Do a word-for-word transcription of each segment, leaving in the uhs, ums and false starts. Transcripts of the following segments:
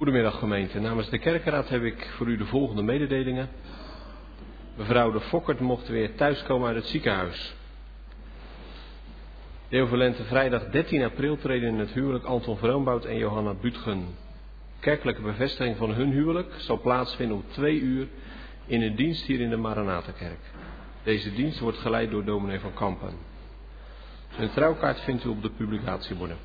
Goedemiddag gemeente. Namens de kerkenraad heb ik voor u de volgende mededelingen. Mevrouw de Fokkert mocht weer thuiskomen uit het ziekenhuis. De overlente vrijdag dertien april treden in het huwelijk Anton Vroombout en Johanna Butgen. Kerkelijke bevestiging van hun huwelijk zal plaatsvinden om twee uur in een dienst hier in de Maranathakerk. Deze dienst wordt geleid door dominee van Kampen. Hun trouwkaart vindt u op de publicatieborden.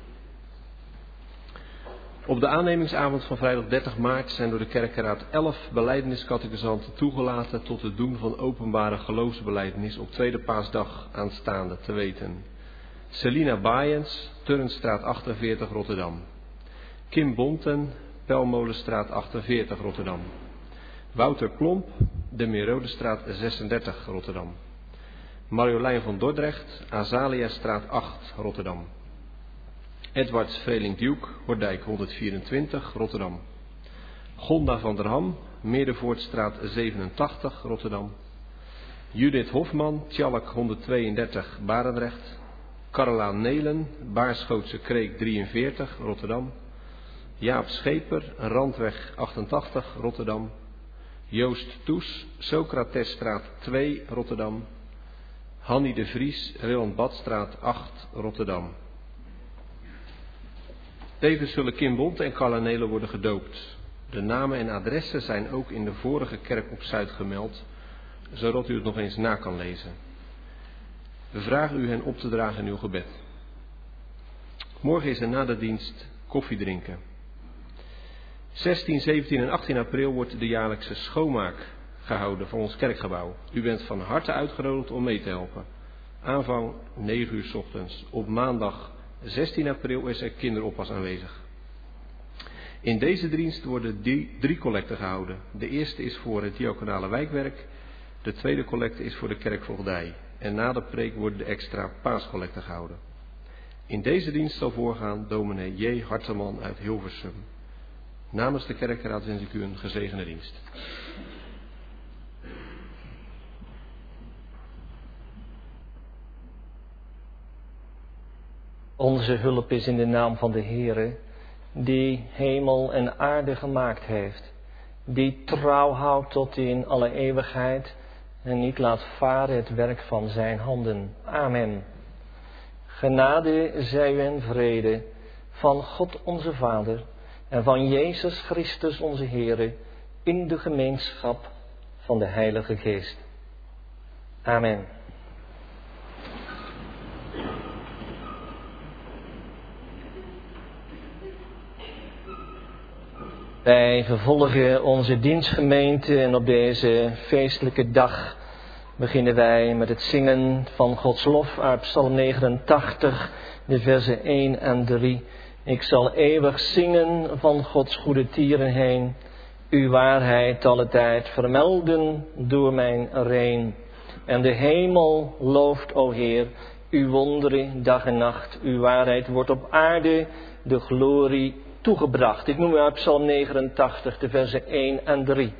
Op de aannemingsavond van vrijdag dertig maart zijn door de kerkenraad elf belijdeniscatechisanten toegelaten tot het doen van openbare geloofsbelijdenis op tweede paasdag aanstaande, te weten. Selina Baaiens, Turnstraat achtenveertig, Rotterdam. Kim Bonten, Pelmolenstraat achtenveertig, Rotterdam. Wouter Klomp, de Merodestraat zesendertig, Rotterdam. Marjolein van Dordrecht, Azaliastraat acht, Rotterdam. Edwards Vreeling-Duke, Hordijk honderdvierentwintig, Rotterdam. Gonda van der Ham, Meerdervoortstraat zevenentachtig, Rotterdam. Judith Hofman, Tjalk honderdtweeëndertig, Barendrecht. Carla Nelen, Baarschootse Kreek drieënveertig, Rotterdam. Jaap Scheper, Randweg achtentachtig, Rotterdam. Joost Toes, Socratesstraat twee, Rotterdam. Hannie de Vries, Roland Badstraat acht, Rotterdam. Tevens zullen Kim Bont en Carla Nelen worden gedoopt. De namen en adressen zijn ook in de vorige kerk op Zuid gemeld, zodat u het nog eens na kan lezen. We vragen u hen op te dragen in uw gebed. Morgen is er na de dienst koffie drinken. zestien, zeventien en achttien april wordt de jaarlijkse schoonmaak gehouden van ons kerkgebouw. U bent van harte uitgenodigd om mee te helpen. Aanvang negen uur 's ochtends. Op maandag zestien april is er kinderoppas aanwezig. In deze dienst worden die drie collecten gehouden. De eerste is voor het diaconale wijkwerk. De tweede collecte is voor de kerkvoogdij. En na de preek worden de extra paascollecten gehouden. In deze dienst zal voorgaan dominee J. Harteman uit Hilversum. Namens de kerkenraad wens ik u een gezegende dienst. Onze hulp is in de naam van de Heere, die hemel en aarde gemaakt heeft, die trouw houdt tot in alle eeuwigheid en niet laat varen het werk van zijn handen. Amen. Genade zij u en vrede van God onze Vader en van Jezus Christus onze Heere in de gemeenschap van de Heilige Geest. Amen. Wij vervolgen onze dienstgemeente en op deze feestelijke dag beginnen wij met het zingen van Gods lof uit Psalm negenentachtig, de versen één en drie. Ik zal eeuwig zingen van Gods goede tieren heen, uw waarheid alle tijd vermelden door mijn reen. En de hemel looft, o Heer, uw wonderen dag en nacht, uw waarheid wordt op aarde de glorie toegebracht. Ik noem u uit Psalm negenentachtig, de versen één en drie.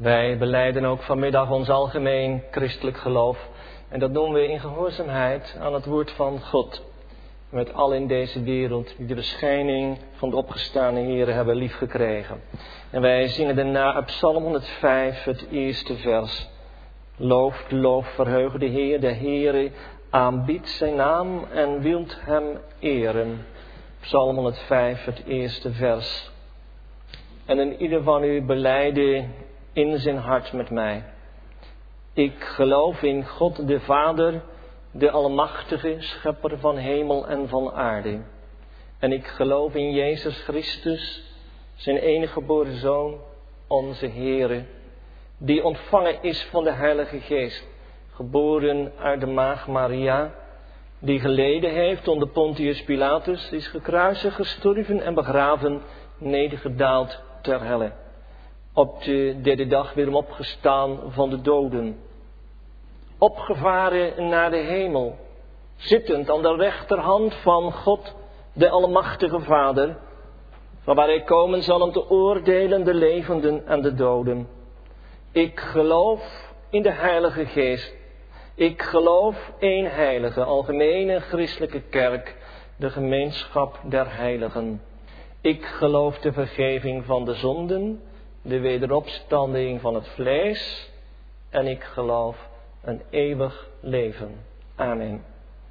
Wij belijden ook vanmiddag ons algemeen christelijk geloof. En dat doen we in gehoorzaamheid aan het woord van God. Met allen in deze wereld die de verschijning van de opgestane Here hebben liefgekregen. En wij zingen daarna op Psalm honderdvijf het eerste vers. Looft, loof, verheug de Heer, de Heere aanbiedt zijn naam en wilt hem eren. Psalm honderdvijf het eerste vers. En in ieder van u belijde in zijn hart met mij. Ik geloof in God de Vader, de Almachtige, Schepper van hemel en van aarde. En ik geloof in Jezus Christus, zijn enige geboren Zoon, onze Heere, die ontvangen is van de Heilige Geest, geboren uit de Maagd Maria, die geleden heeft onder Pontius Pilatus, is gekruisigd, gestorven en begraven, nedergedaald ter helle. Op de derde dag weer opgestaan van de doden. Opgevaren naar de hemel, zittend aan de rechterhand van God, de Almachtige Vader, van waar hij komen zal om te oordelen de levenden en de doden. Ik geloof in de Heilige Geest. Ik geloof één heilige, algemene christelijke kerk, de gemeenschap der heiligen. Ik geloof de vergeving van de zonden, de wederopstanding van het vlees en ik geloof een eeuwig leven. Amen.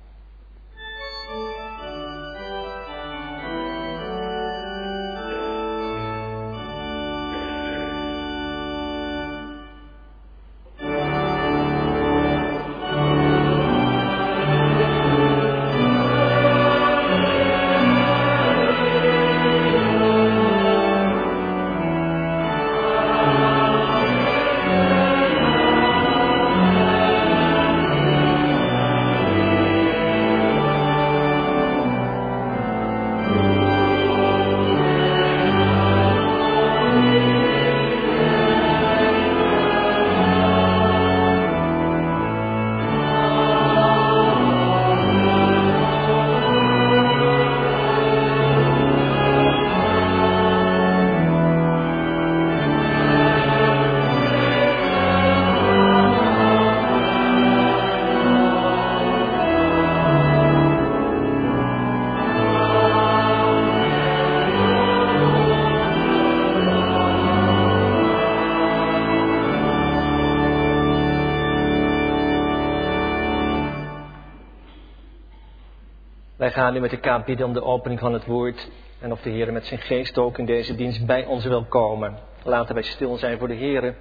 Wij gaan nu met elkaar bidden om de opening van het woord en of de Heer met zijn geest ook in deze dienst bij ons wil komen. Laten wij stil zijn voor de Heer.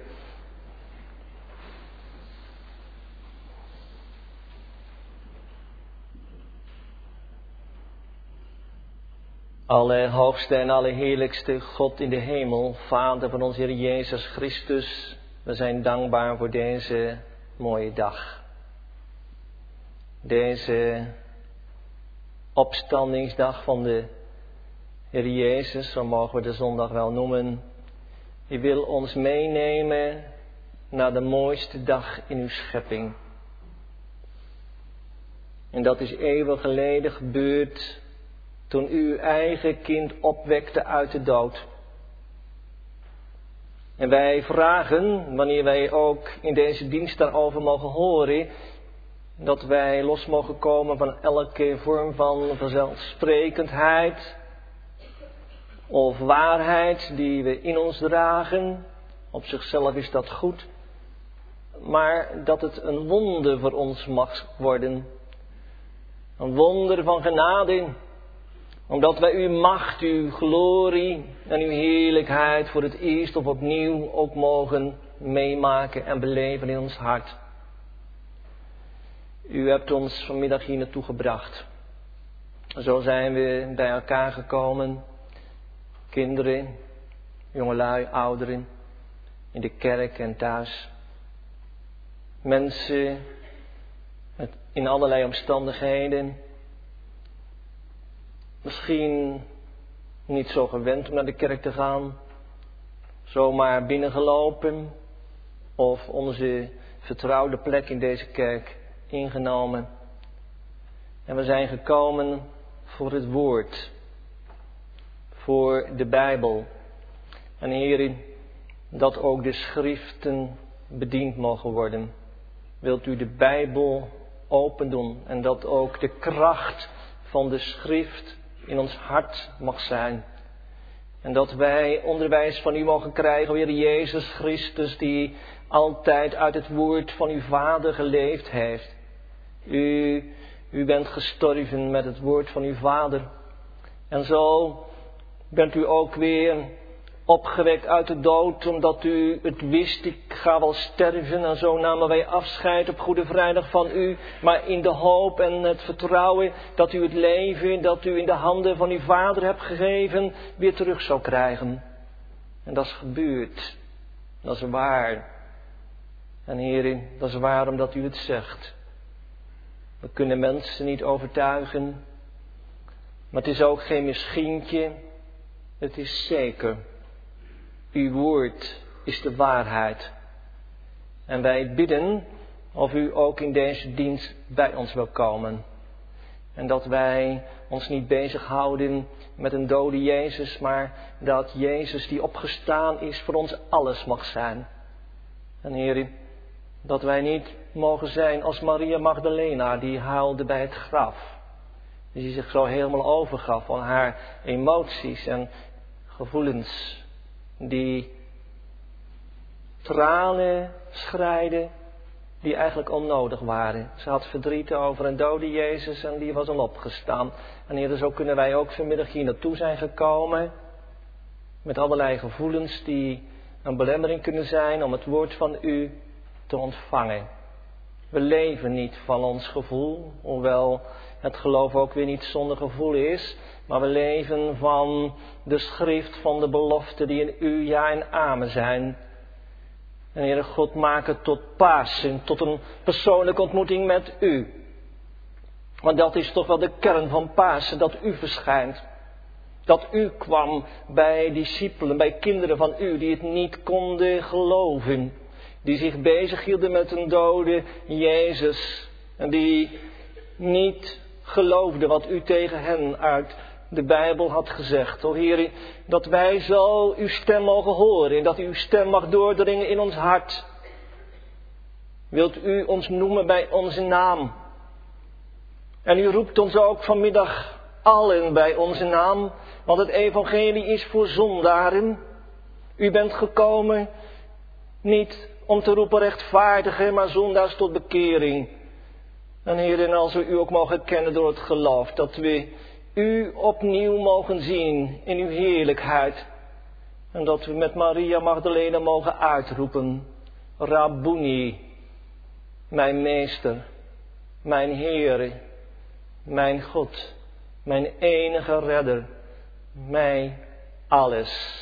Allerhoogste en allerheerlijkste God in de hemel, Vader van onze Heer Jezus Christus, we zijn dankbaar voor deze mooie dag. Deze opstandingsdag van de Heer Jezus, zo mogen we de zondag wel noemen. U wil ons meenemen naar de mooiste dag in uw schepping. En dat is eeuwig geleden gebeurd toen u uw eigen kind opwekte uit de dood. En wij vragen, wanneer wij ook in deze dienst daarover mogen horen, dat wij los mogen komen van elke vorm van vanzelfsprekendheid of waarheid die we in ons dragen. Op zichzelf is dat goed, maar dat het een wonder voor ons mag worden. Een wonder van genade, omdat wij uw macht, uw glorie en uw heerlijkheid voor het eerst of opnieuw ook mogen meemaken en beleven in ons hart. U hebt ons vanmiddag hier naartoe gebracht. Zo zijn we bij elkaar gekomen. Kinderen, jongelui, ouderen, in de kerk en thuis. Mensen met, in allerlei omstandigheden. Misschien niet zo gewend om naar de kerk te gaan. Zomaar binnengelopen. Of onze vertrouwde plek in deze kerk ingenomen. En we zijn gekomen voor het woord. Voor de Bijbel. En Heer, dat ook de schriften bediend mogen worden. Wilt u de Bijbel open doen en dat ook de kracht van de schrift in ons hart mag zijn. En dat wij onderwijs van u mogen krijgen, Heer Jezus Christus, die altijd uit het woord van uw Vader geleefd heeft. U, u bent gestorven met het woord van uw Vader. En zo bent u ook weer opgewekt uit de dood, omdat u het wist, ik ga wel sterven. En zo namen wij afscheid op Goede Vrijdag van u, maar in de hoop en het vertrouwen dat u het leven dat u in de handen van uw Vader hebt gegeven, weer terug zou krijgen. En dat is gebeurd. Dat is waar. En Heer, dat is waar omdat u het zegt. We kunnen mensen niet overtuigen, maar het is ook geen misschientje, het is zeker. Uw woord is de waarheid. En wij bidden of u ook in deze dienst bij ons wil komen. En dat wij ons niet bezighouden met een dode Jezus, maar dat Jezus die opgestaan is voor ons alles mag zijn. En Heer, dat wij niet mogen zijn als Maria Magdalena die huilde bij het graf. Die zich zo helemaal overgaf aan haar emoties en gevoelens. Die tranen schreide die eigenlijk onnodig waren. Ze had verdriet over een dode Jezus en die was al opgestaan. En Heer, zo kunnen wij ook vanmiddag hier naartoe zijn gekomen. Met allerlei gevoelens die een belemmering kunnen zijn om het woord van u te ontvangen. We leven niet van ons gevoel, hoewel het geloof ook weer niet zonder gevoel is. Maar we leven van de schrift van de beloften die in u ja en amen zijn. En Heere God, maak het tot Pasen, tot een persoonlijke ontmoeting met u. Want dat is toch wel de kern van Pasen, dat u verschijnt. Dat u kwam bij discipelen, bij kinderen van u die het niet konden geloven. Die zich bezighielden met een dode Jezus. En die niet geloofden wat u tegen hen uit de Bijbel had gezegd. O Heer, dat wij zo uw stem mogen horen en dat uw stem mag doordringen in ons hart. Wilt u ons noemen bij onze naam? En u roept ons ook vanmiddag allen bij onze naam, want het evangelie is voor zondaren. U bent gekomen niet om te roepen rechtvaardigen, maar zondaars tot bekering. En Heer, en als we u ook mogen kennen door het geloof, dat we u opnieuw mogen zien in uw heerlijkheid. En dat we met Maria Magdalena mogen uitroepen, Rabboni, mijn meester, mijn Heere, mijn God, mijn enige redder, mij alles.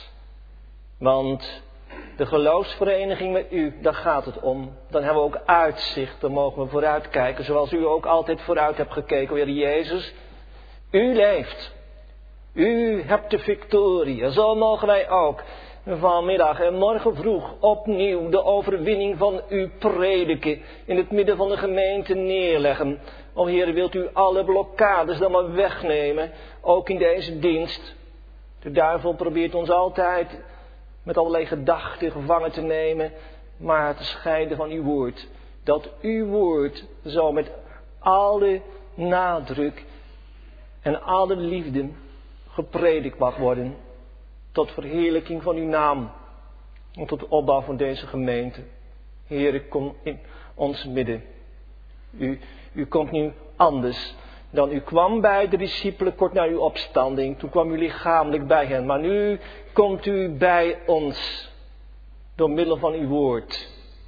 Want de geloofsvereniging met u, daar gaat het om. Dan hebben we ook uitzicht, dan mogen we vooruitkijken, zoals u ook altijd vooruit hebt gekeken, Heer Jezus. U leeft. U hebt de victorie. En zo mogen wij ook vanmiddag en morgen vroeg opnieuw de overwinning van u prediken. In het midden van de gemeente neerleggen. O Heer, wilt u alle blokkades dan maar wegnemen. Ook in deze dienst. De duivel probeert ons altijd met allerlei gedachten gevangen te nemen. Maar te scheiden van uw woord. Dat uw woord zo met alle nadruk en alle liefde gepredikt mag worden. Tot verheerlijking van uw naam. En tot opbouw van deze gemeente. Heer, kom in ons midden. U, u komt nu anders dan u kwam bij de discipelen kort na uw opstanding. Toen kwam u lichamelijk bij hen. Maar nu komt u bij ons. Door middel van uw woord.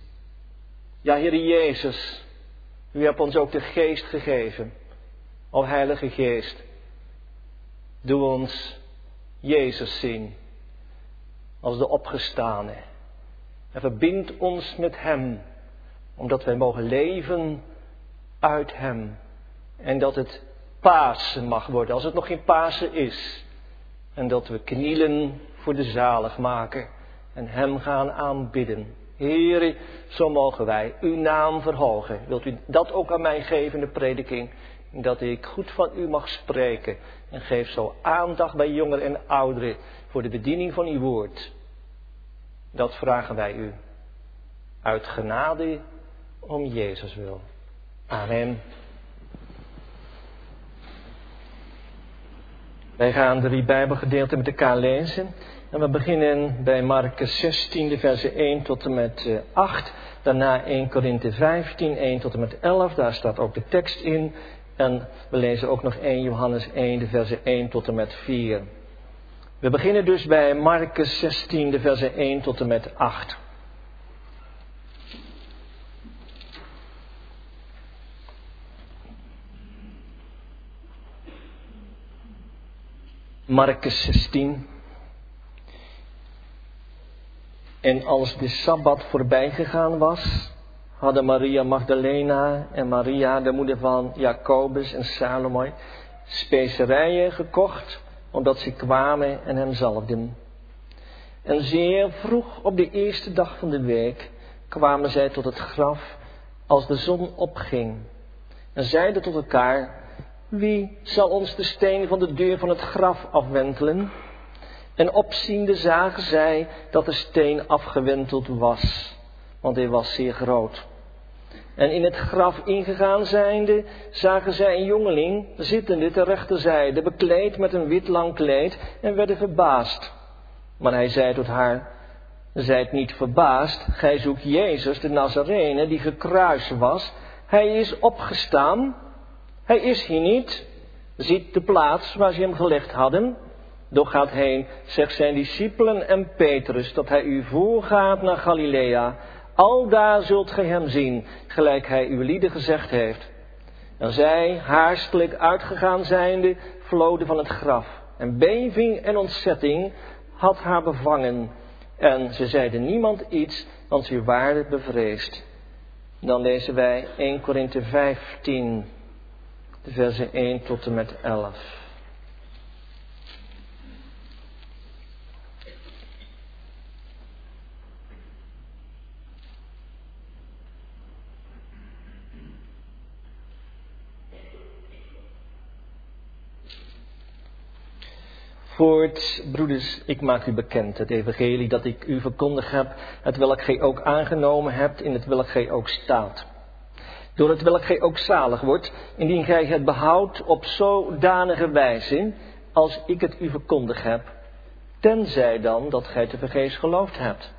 Ja, Heer Jezus. U hebt ons ook de geest gegeven. O Heilige Geest. Doe ons Jezus zien. Als de opgestane. En verbind ons met hem. Omdat wij mogen leven uit hem. En dat het Pasen mag worden. Als het nog geen Pasen is. En dat we knielen voor de zaligmaker. En hem gaan aanbidden. Heere, zo mogen wij uw naam verhogen. Wilt u dat ook aan mij geven in de prediking? Dat ik goed van u mag spreken. En geef zo aandacht bij jongeren en ouderen. Voor de bediening van uw woord. Dat vragen wij u. Uit genade om Jezus wil. Amen. Wij gaan drie Bijbelgedeelten met elkaar lezen. En we beginnen bij Markus zestien, de versen één tot en met acht. Daarna eerste Korinthe vijftien, één tot en met elf. Daar staat ook de tekst in. En we lezen ook nog eerste Johannes één, de versen één tot en met vier. We beginnen dus bij Markus zestien, de versen één tot en met acht. Markus zestien. En als de Sabbat voorbij gegaan was, hadden Maria Magdalena en Maria, de moeder van Jacobus en Salome, specerijen gekocht, omdat ze kwamen en hem zalfden. En zeer vroeg op de eerste dag van de week kwamen zij tot het graf als de zon opging. En zeiden tot elkaar: wie zal ons de steen van de deur van het graf afwentelen? En opziende zagen zij dat de steen afgewenteld was, want hij was zeer groot. En in het graf ingegaan zijnde, zagen zij een jongeling zittende ter rechterzijde, bekleed met een wit lang kleed, en werden verbaasd. Maar hij zei tot haar: zijt niet verbaasd, gij zoekt Jezus de Nazarene, die gekruist was. Hij is opgestaan, hij is hier niet. Ziet de plaats waar ze hem gelegd hadden. Doch gaat heen, zegt zijn discipelen en Petrus, dat hij u voorgaat naar Galilea. Aldaar zult gij hem zien, gelijk hij uw lieden gezegd heeft. En zij, haastelijk uitgegaan zijnde, vloden van het graf. En beving en ontzetting had haar bevangen. En ze zeiden niemand iets, want ze waren bevreesd. Dan lezen wij eerste Korinthe vijftien, de versen één tot en met elf. Voorts, broeders, ik maak u bekend het evangelie dat ik u verkondigd heb, het welk gij ook aangenomen hebt, in het welk gij ook staat. Door het welk gij ook zalig wordt, indien gij het behoudt op zodanige wijze, als ik het u verkondigd heb, tenzij dan dat gij te vergeefs geloofd hebt.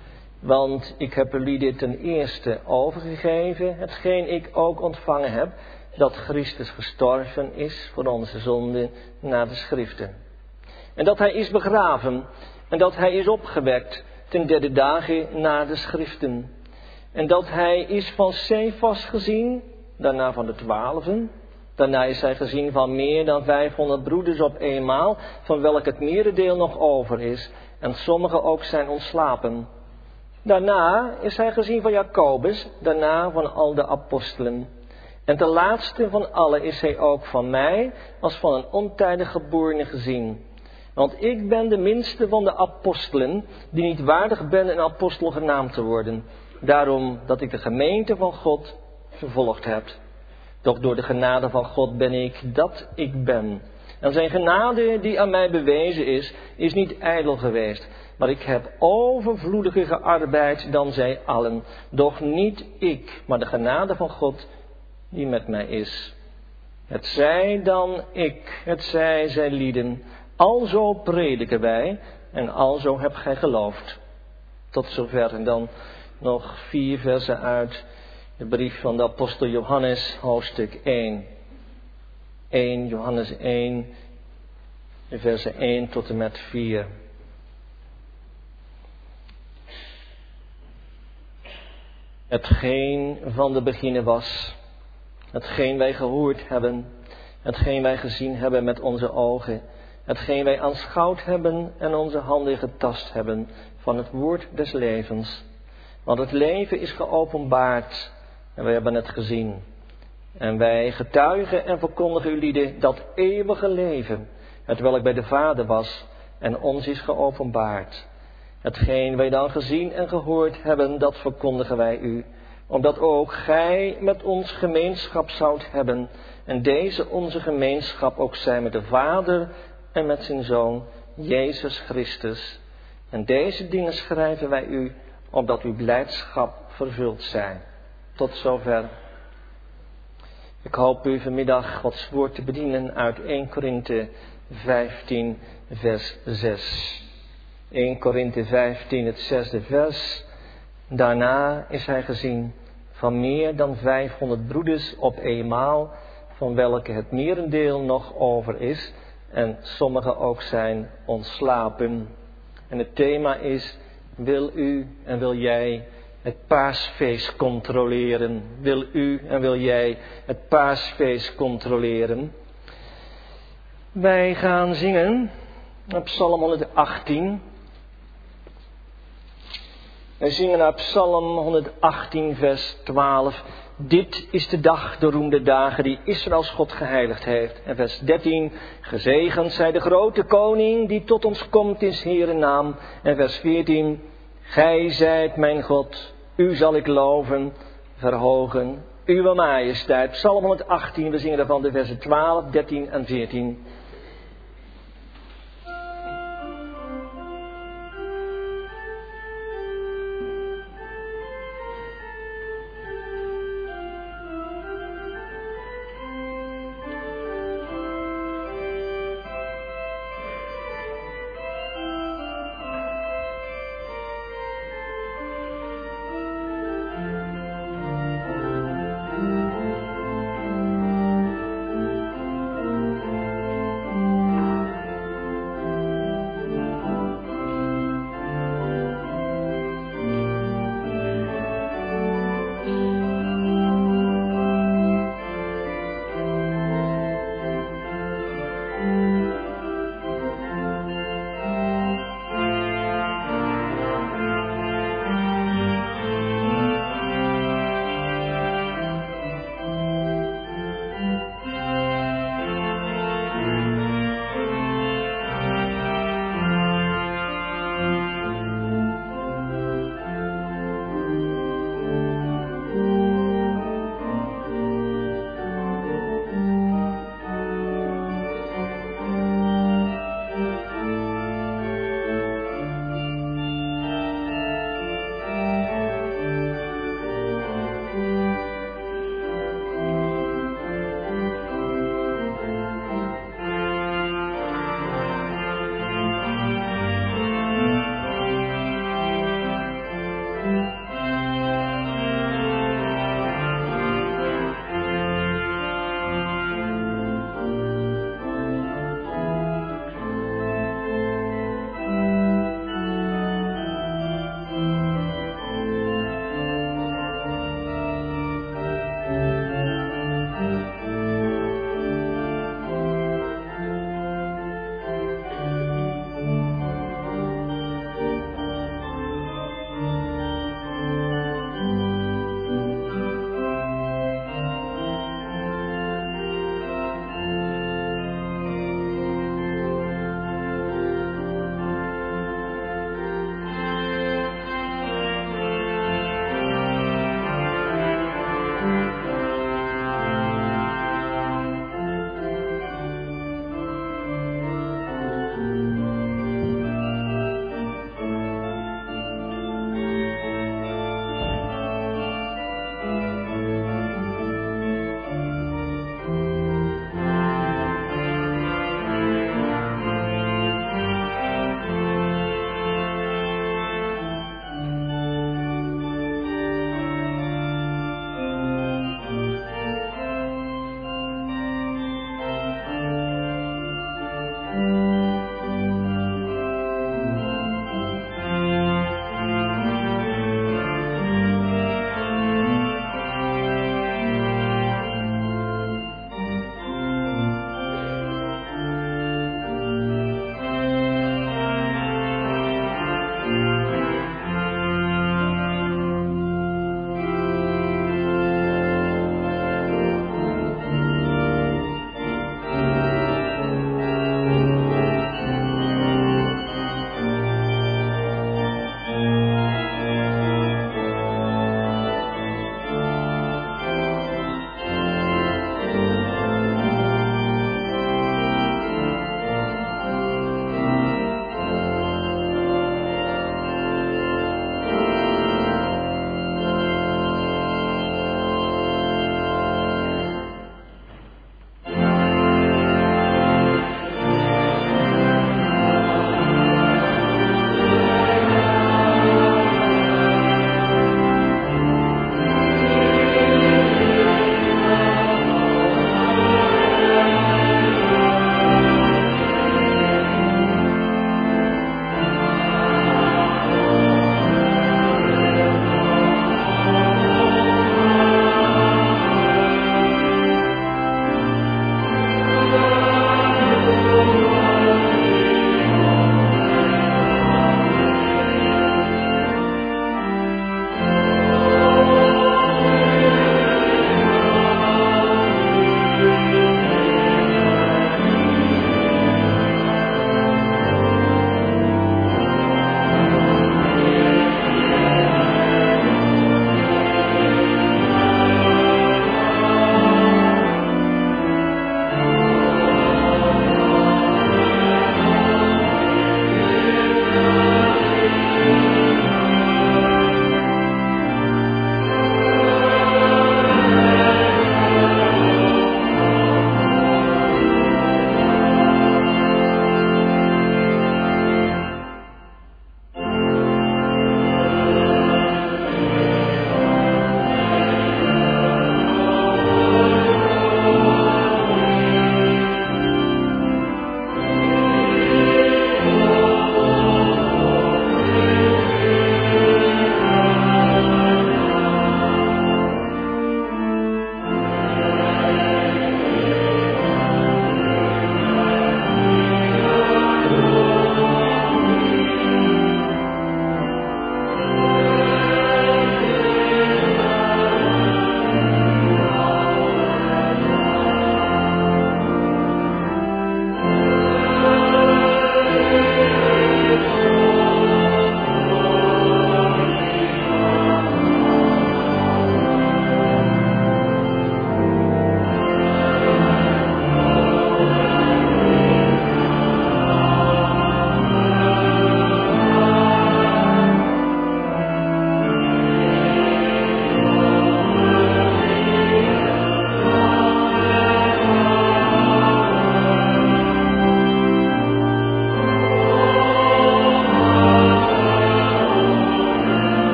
Want ik heb jullie dit ten eerste overgegeven, hetgeen ik ook ontvangen heb, dat Christus gestorven is voor onze zonden naar de schriften. En dat hij is begraven, en dat hij is opgewekt ten derde dagen na de schriften. En dat hij is van Cephas gezien, daarna van de twaalfen. Daarna is hij gezien van meer dan vijfhonderd broeders op eenmaal, van welk het merendeel nog over is, en sommigen ook zijn ontslapen. Daarna is hij gezien van Jacobus, daarna van al de apostelen. En ten laatste van allen is hij ook van mij, als van een ontijdig geborene gezien. Want ik ben de minste van de apostelen, die niet waardig ben een apostel genaamd te worden. Daarom dat ik de gemeente van God vervolgd heb. Doch door de genade van God ben ik dat ik ben. En zijn genade die aan mij bewezen is, is niet ijdel geweest. Maar ik heb overvloediger gearbeid dan zij allen. Doch niet ik, maar de genade van God die met mij is. Het zij dan ik, het zij zij lieden. Alzo prediken wij en alzo hebt gij geloofd. Tot zover. En dan nog vier versen uit de brief van de apostel Johannes, hoofdstuk één. eerste Johannes één, de versen één tot en met vier. Hetgeen van de beginnen was, hetgeen wij gehoord hebben, hetgeen wij gezien hebben met onze ogen, hetgeen wij aanschouwd hebben en onze handen getast hebben van het woord des levens. Want het leven is geopenbaard en wij hebben het gezien. En wij getuigen en verkondigen u lieden dat eeuwige leven, het welk bij de Vader was en ons is geopenbaard. Hetgeen wij dan gezien en gehoord hebben, dat verkondigen wij u, omdat ook gij met ons gemeenschap zoudt hebben en deze onze gemeenschap ook zij met de Vader en met zijn Zoon, Jezus Christus. En deze dingen schrijven wij u, opdat uw blijdschap vervuld zij. Tot zover. Ik hoop u vanmiddag Gods woord te bedienen uit Eerste Korinthe vijftien, vers zes. Eerste Korinthe vijftien, het zesde vers. Daarna is hij gezien van meer dan vijfhonderd broeders op eenmaal, van welke het merendeel nog over is en sommigen ook zijn ontslapen. En het thema is, wil u en wil jij het paasfeest controleren? Wil u en wil jij het paasfeest controleren? Wij gaan zingen op Psalm honderdachttien. Wij zingen op Psalm honderdachttien, vers twaalf. Dit is de dag, de roemde dagen, die Israëls God geheiligd heeft. En vers dertien. Gezegend zij de grote koning, die tot ons komt in 's Heeren naam. En vers veertien. Gij zijt mijn God, u zal ik loven, verhogen, uwe majesteit. Psalm honderdachttien, we zingen daarvan de versen twaalf, dertien en veertien.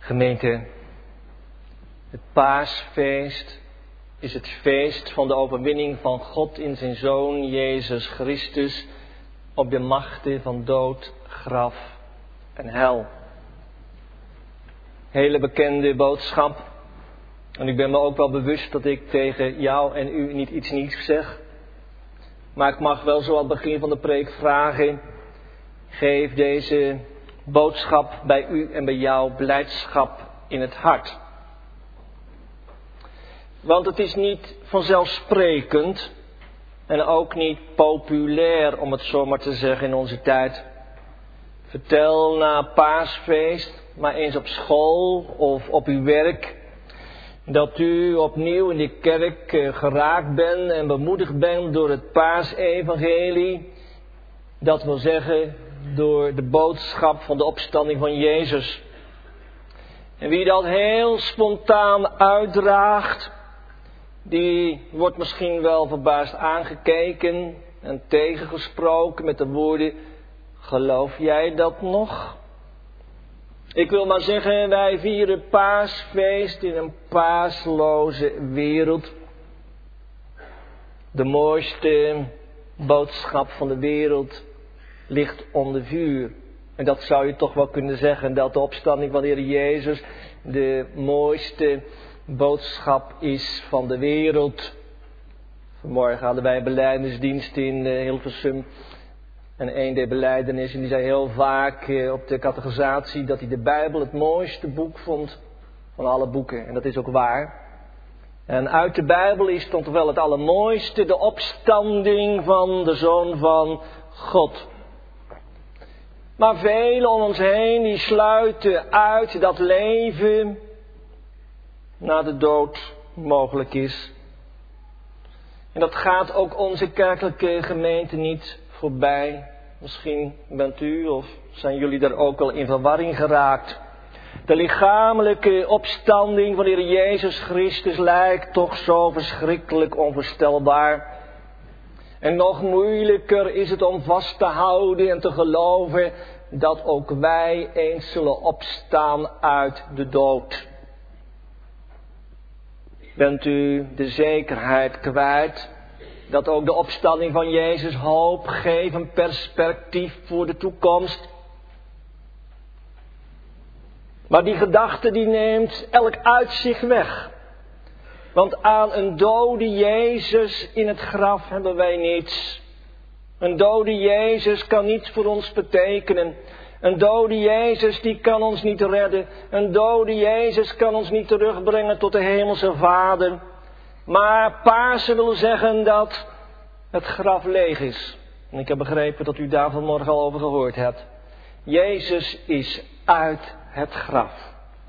Gemeente, het paasfeest is het feest van de overwinning van God in zijn Zoon Jezus Christus op de machten van dood, graf en hel. Hele bekende boodschap. En ik ben me ook wel bewust dat ik tegen jou en u niet iets nieuws zeg. Maar ik mag wel zo aan het begin van de preek vragen: geef deze boodschap bij u en bij jou blijdschap in het hart. Want het is niet vanzelfsprekend en ook niet populair, om het zo maar te zeggen, in onze tijd. Vertel na paasfeest maar eens op school of op uw werk dat u opnieuw in de kerk geraakt bent en bemoedigd bent door het paasevangelie. Dat wil zeggen door de boodschap van de opstanding van Jezus. En wie dat heel spontaan uitdraagt, die wordt misschien wel verbaasd aangekeken en tegengesproken met de woorden: geloof jij dat nog? Ik wil maar zeggen, wij vieren paasfeest in een paasloze wereld. De mooiste boodschap van de wereld ligt onder vuur. En dat zou je toch wel kunnen zeggen, dat de opstanding van de Heer Jezus de mooiste boodschap is van de wereld. Vanmorgen hadden wij een belijdenisdienst in Hilversum. En een der belijdenissen die zei heel vaak op de catechisatie dat hij de Bijbel het mooiste boek vond van alle boeken. En dat is ook waar. En uit de Bijbel is toch wel het allermooiste de opstanding van de Zoon van God. Maar velen om ons heen die sluiten uit dat leven na de dood mogelijk is. En dat gaat ook onze kerkelijke gemeente niet voorbij. Misschien bent u of zijn jullie daar ook al in verwarring geraakt. De lichamelijke opstanding van de Heer Jezus Christus lijkt toch zo verschrikkelijk onvoorstelbaar. En nog moeilijker is het om vast te houden en te geloven dat ook wij eens zullen opstaan uit de dood. Bent u de zekerheid kwijt dat ook de opstanding van Jezus hoop geeft, een perspectief voor de toekomst? Maar die gedachte die neemt elk uitzicht weg. Want aan een dode Jezus in het graf hebben wij niets. Een dode Jezus kan niets voor ons betekenen. Een dode Jezus die kan ons niet redden. Een dode Jezus kan ons niet terugbrengen tot de hemelse Vader. Maar Pasen wil zeggen dat het graf leeg is. En ik heb begrepen dat u daar vanmorgen al over gehoord hebt. Jezus is uit het graf.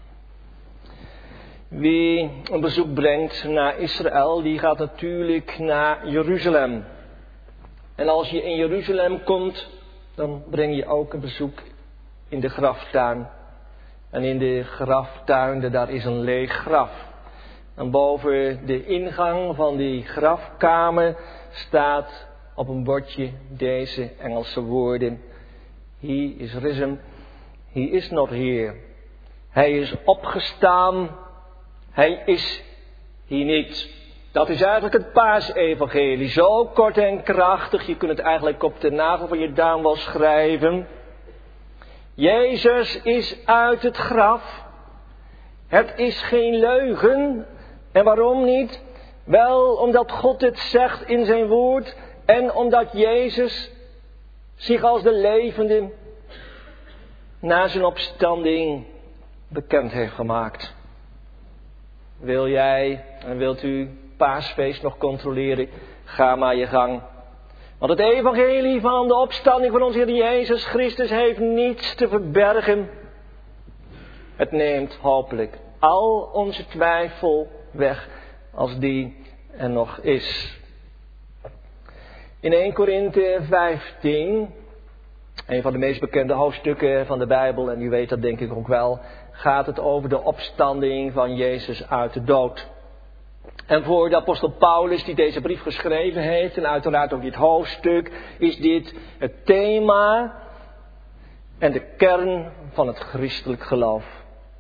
Wie een bezoek brengt naar Israël, die gaat natuurlijk naar Jeruzalem. En als je in Jeruzalem komt, dan breng je ook een bezoek in de graftuin. En in de graftuin, daar is een leeg graf. En boven de ingang van die grafkamer staat op een bordje deze Engelse woorden: He is risen, he is not here. Hij is opgestaan, hij is hier niet. Dat is eigenlijk het paasevangelie. Zo kort en krachtig, je kunt het eigenlijk op de nagel van je duim wel schrijven. Jezus is uit het graf. Het is geen leugen. En waarom niet? Wel omdat God het zegt in zijn woord. En omdat Jezus zich als de levende na zijn opstanding bekend heeft gemaakt. Wil jij en wilt u paasfeest nog controleren? Ga maar je gang. Want het evangelie van de opstanding van onze Heer Jezus Christus heeft niets te verbergen. Het neemt hopelijk al onze twijfel weg als die er nog is. In eerste Korinthe vijftien, een van de meest bekende hoofdstukken van de Bijbel, en u weet dat denk ik ook wel, gaat het over de opstanding van Jezus uit de dood. En voor de apostel Paulus die deze brief geschreven heeft, en uiteraard ook dit hoofdstuk, is dit het thema en de kern van het christelijk geloof.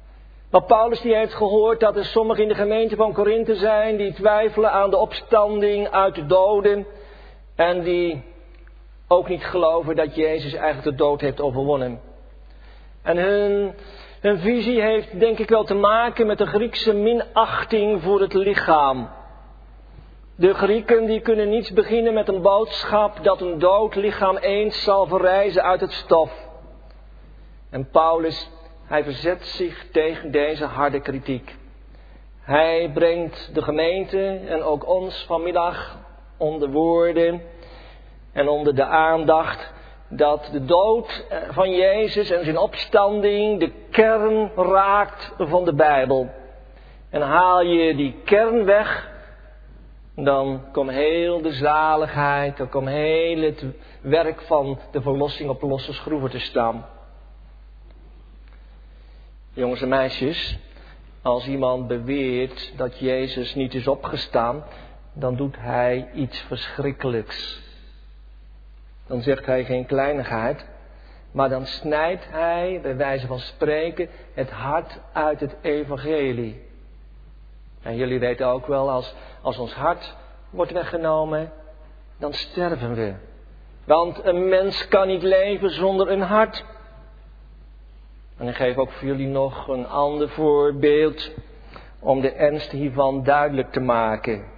Maar Paulus die heeft gehoord dat er sommigen in de gemeente van Korinthe zijn die twijfelen aan de opstanding uit de doden. En die ook niet geloven dat Jezus eigenlijk de dood heeft overwonnen. En hun, hun visie heeft denk ik wel te maken met de Griekse minachting voor het lichaam. De Grieken die kunnen niets beginnen met een boodschap dat een dood lichaam eens zal verrijzen uit het stof. En Paulus, hij verzet zich tegen deze harde kritiek. Hij brengt de gemeente en ook ons vanmiddag onder woorden en onder de aandacht dat de dood van Jezus en zijn opstanding de kern raakt van de Bijbel. En haal je die kern weg, dan komt heel de zaligheid, dan komt heel het werk van de verlossing op losse schroeven te staan. Jongens en meisjes, als iemand beweert dat Jezus niet is opgestaan, dan doet hij iets verschrikkelijks. Dan zegt hij geen kleinigheid, maar dan snijdt hij, bij wijze van spreken, het hart uit het evangelie. En jullie weten ook wel, als, als ons hart wordt weggenomen, dan sterven we. Want een mens kan niet leven zonder een hart. En ik geef ook voor jullie nog een ander voorbeeld om de ernst hiervan duidelijk te maken.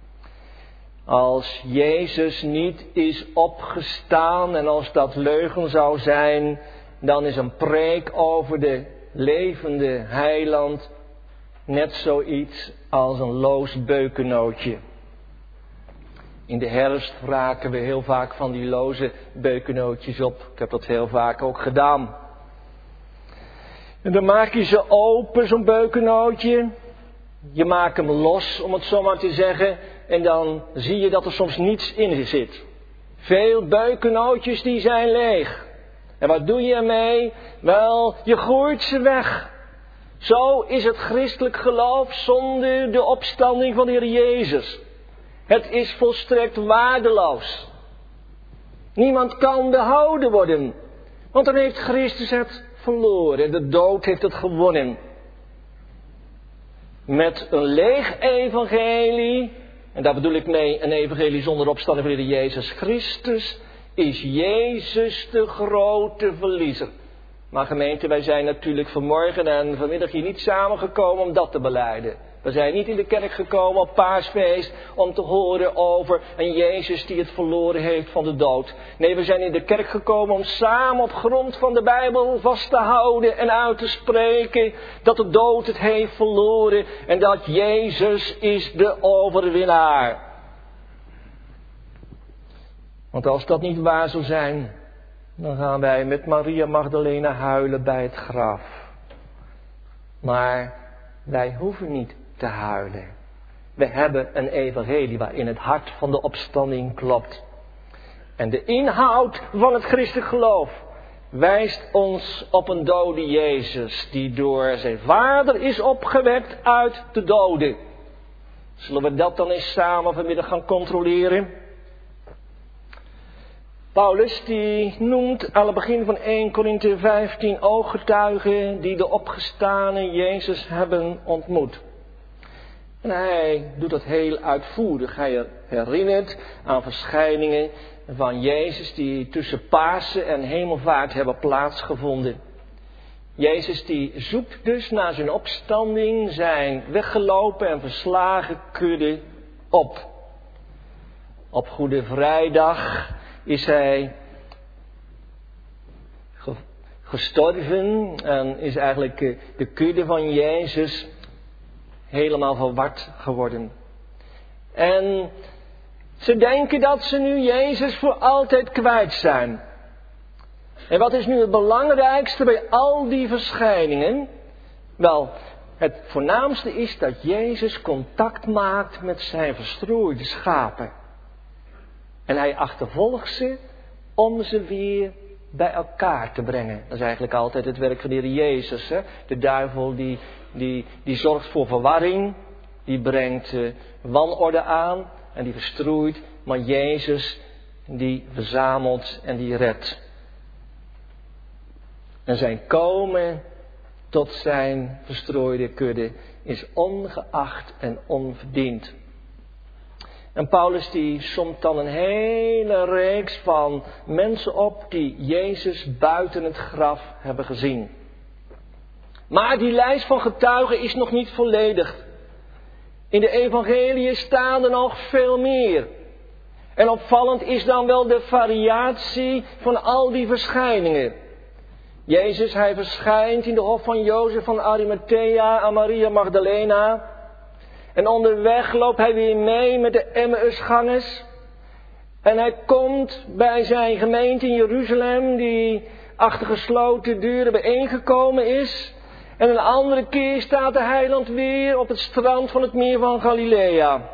Als Jezus niet is opgestaan en als dat leugen zou zijn, dan is een preek over de levende heiland net zoiets als een loos beukennootje. In de herfst raken we heel vaak van die loze beukennootjes op. Ik heb dat heel vaak ook gedaan. En dan maak je ze open, zo'n beukennootje. Je maakt hem los, om het zo maar te zeggen. En dan zie je dat er soms niets in zit. Veel beukennootjes die zijn leeg. En wat doe je ermee? Wel, je gooit ze weg. Zo is het christelijk geloof zonder de opstanding van de Heer Jezus. Het is volstrekt waardeloos. Niemand kan behouden worden. Want dan heeft Christus het verloren. De dood heeft het gewonnen. Met een leeg evangelie, en daar bedoel ik mee een evangelie zonder opstanding van de Heer Jezus Christus, is Jezus de grote verliezer. Maar gemeente, wij zijn natuurlijk vanmorgen en vanmiddag hier niet samengekomen om dat te belijden. We zijn niet in de kerk gekomen op Paasfeest om te horen over een Jezus die het verloren heeft van de dood. Nee, we zijn in de kerk gekomen om samen op grond van de Bijbel vast te houden en uit te spreken dat de dood het heeft verloren en dat Jezus is de overwinnaar. Want als dat niet waar zou zijn, dan gaan wij met Maria Magdalena huilen bij het graf. Maar wij hoeven niet te huilen. We hebben een evangelie waarin het hart van de opstanding klopt. En de inhoud van het christelijk geloof wijst ons op een dode Jezus die door zijn Vader is opgewekt uit de doden. Zullen we dat dan eens samen vanmiddag gaan controleren? Paulus die noemt aan het begin van eerste Korinthe vijftien ooggetuigen die de opgestane Jezus hebben ontmoet. En hij doet dat heel uitvoerig. Hij herinnert aan verschijningen van Jezus die tussen Pasen en Hemelvaart hebben plaatsgevonden. Jezus die zoekt dus na zijn opstanding zijn weggelopen en verslagen kudde op. Op Goede Vrijdag is hij gestorven en is eigenlijk de kudde van Jezus helemaal verward geworden. En ze denken dat ze nu Jezus voor altijd kwijt zijn. En wat is nu het belangrijkste bij al die verschijningen? Wel, het voornaamste is dat Jezus contact maakt met zijn verstrooide schapen. En hij achtervolgt ze om ze weer bij elkaar te brengen. Dat is eigenlijk altijd het werk van de Heer Jezus. Hè? De duivel die, die, die zorgt voor verwarring. Die brengt uh, wanorde aan en die verstrooit. Maar Jezus die verzamelt en die redt. En zijn komen tot zijn verstrooide kudde is ongeacht en onverdiend. En Paulus die somt dan een hele reeks van mensen op die Jezus buiten het graf hebben gezien. Maar die lijst van getuigen is nog niet volledig. In de evangeliën staan er nog veel meer. En opvallend is dan wel de variatie van al die verschijningen. Jezus, hij verschijnt in de hof van Jozef van Arimathea aan Maria Magdalena. En onderweg loopt hij weer mee met de Emmausgangers. En hij komt bij zijn gemeente in Jeruzalem, die achter gesloten deuren bijeengekomen is. En een andere keer staat de heiland weer op het strand van het meer van Galilea.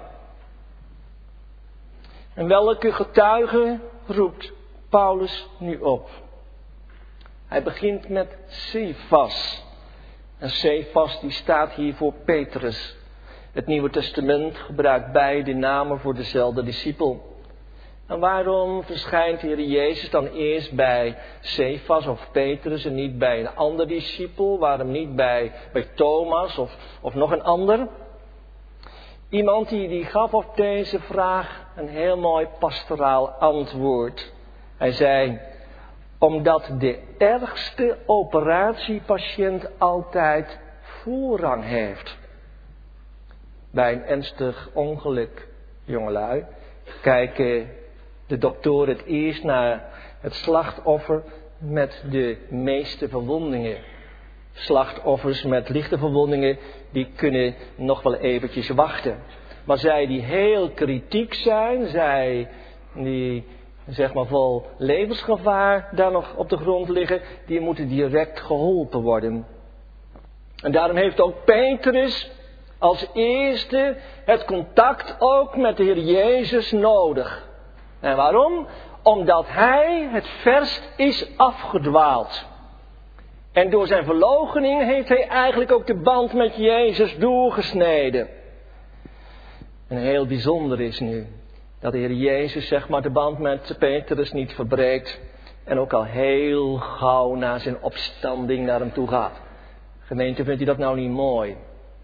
En welke getuigen roept Paulus nu op? Hij begint met Cephas. En Cephas die staat hier voor Petrus. Het Nieuwe Testament gebruikt beide namen voor dezelfde discipel. En waarom verschijnt de Heer Jezus dan eerst bij Cephas of Petrus en niet bij een ander discipel? Waarom niet bij, bij Thomas of, of nog een ander? Iemand die, die gaf op deze vraag een heel mooi pastoraal antwoord. Hij zei, omdat de ergste operatiepatiënt altijd voorrang heeft. Bij een ernstig ongeluk, jongelui, kijken de dokter het eerst naar het slachtoffer met de meeste verwondingen. Slachtoffers met lichte verwondingen, die kunnen nog wel eventjes wachten. Maar zij die heel kritiek zijn, zij die zeg maar vol levensgevaar daar nog op de grond liggen, die moeten direct geholpen worden. En daarom heeft ook Petrus als eerste het contact ook met de Heer Jezus nodig. En waarom? Omdat hij het verst is afgedwaald. En door zijn verloochening heeft hij eigenlijk ook de band met Jezus doorgesneden. En heel bijzonder is nu dat de Heer Jezus zeg maar de band met Petrus niet verbreekt. En ook al heel gauw na zijn opstanding naar hem toe gaat. Gemeente, vindt u dat nou niet mooi?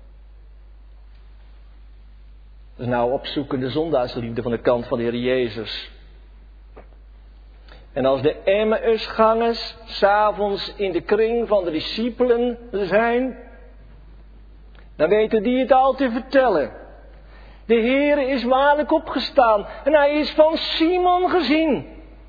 Dat is nou opzoekende zondaarsliefde van de kant van de Heer Jezus. En als de Emmausgangers 's avonds in de kring van de discipelen zijn, dan weten die het al te vertellen. De Heer is waarlijk opgestaan en hij is van Simon gezien.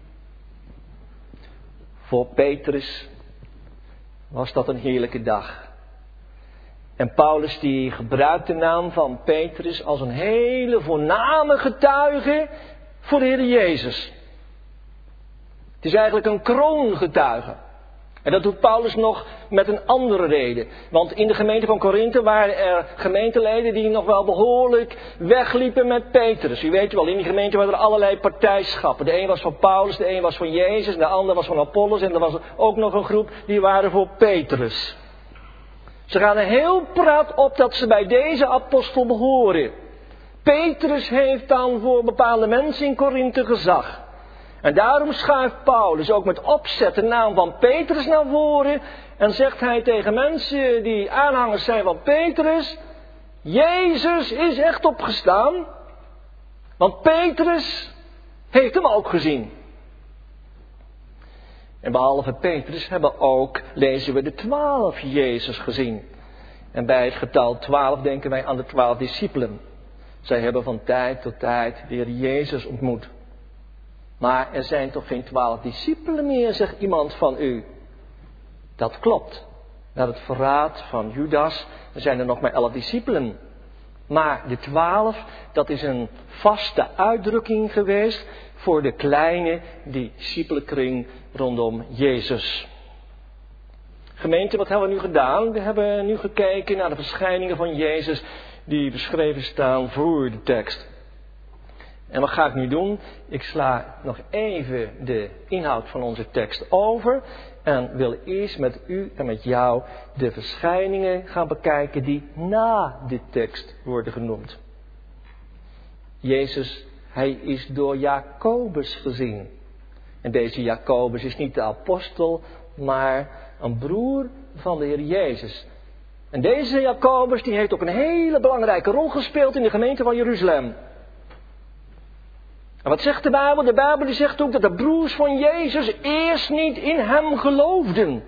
Voor Petrus was dat een heerlijke dag. En Paulus die gebruikt de naam van Petrus als een hele voorname getuige voor de Heer Jezus. Het is eigenlijk een kroongetuige. En dat doet Paulus nog met een andere reden. Want in de gemeente van Korinthe waren er gemeenteleden die nog wel behoorlijk wegliepen met Petrus. U weet wel, in die gemeente waren er allerlei partijschappen. De een was van Paulus, de een was van Jezus, de ander was van Apollos. En er was ook nog een groep die waren voor Petrus. Ze gaan er heel praat op dat ze bij deze apostel behoren. Petrus heeft dan voor bepaalde mensen in Korinthe gezag. En daarom schuift Paulus ook met opzet de naam van Petrus naar voren. En zegt hij tegen mensen die aanhangers zijn van Petrus: Jezus is echt opgestaan. Want Petrus heeft hem ook gezien. En behalve Petrus hebben ook, lezen we, de twaalf Jezus gezien. En bij het getal twaalf denken wij aan de twaalf discipelen. Zij hebben van tijd tot tijd de Heer Jezus ontmoet. Maar er zijn toch geen twaalf discipelen meer, zegt iemand van u. Dat klopt. Na het verraad van Judas zijn er nog maar elf discipelen. Maar de twaalf, dat is een vaste uitdrukking geweest voor de kleine discipelenkring rondom Jezus. Gemeente, wat hebben we nu gedaan? We hebben nu gekeken naar de verschijningen van Jezus die beschreven staan voor de tekst. En wat ga ik nu doen? Ik sla nog even de inhoud van onze tekst over en wil eerst met u en met jou de verschijningen gaan bekijken die na de tekst worden genoemd. Jezus, hij is door Jacobus gezien. En deze Jacobus is niet de apostel, maar een broer van de Heer Jezus. En deze Jacobus die heeft ook een hele belangrijke rol gespeeld in de gemeente van Jeruzalem. En wat zegt de Bijbel? De Bijbel die zegt ook dat de broers van Jezus eerst niet in hem geloofden.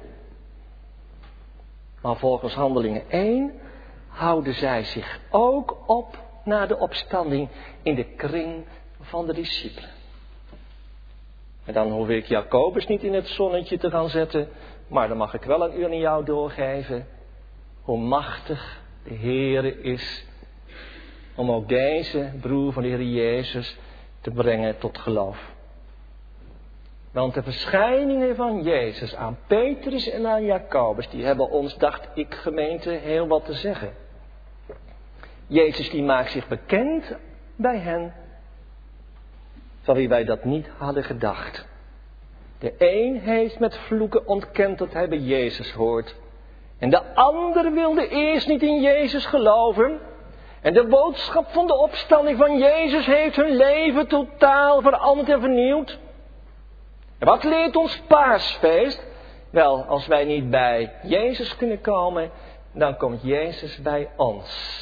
Maar volgens Handelingen één houden zij zich ook op na de opstanding in de kring van de discipelen. En dan hoef ik Jacobus niet in het zonnetje te gaan zetten, maar dan mag ik wel een uur aan jou doorgeven hoe machtig de Heere is om ook deze broer van de Heer Jezus te brengen tot geloof. Want de verschijningen van Jezus aan Petrus en aan Jacobus, die hebben ons, dacht ik gemeente, heel wat te zeggen. Jezus die maakt zich bekend bij hen, van wie wij dat niet hadden gedacht. De een heeft met vloeken ontkend dat hij bij Jezus hoort. En de ander wilde eerst niet in Jezus geloven. En de boodschap van de opstanding van Jezus heeft hun leven totaal veranderd en vernieuwd. En wat leert ons Paasfeest? Wel, als wij niet bij Jezus kunnen komen, dan komt Jezus bij ons.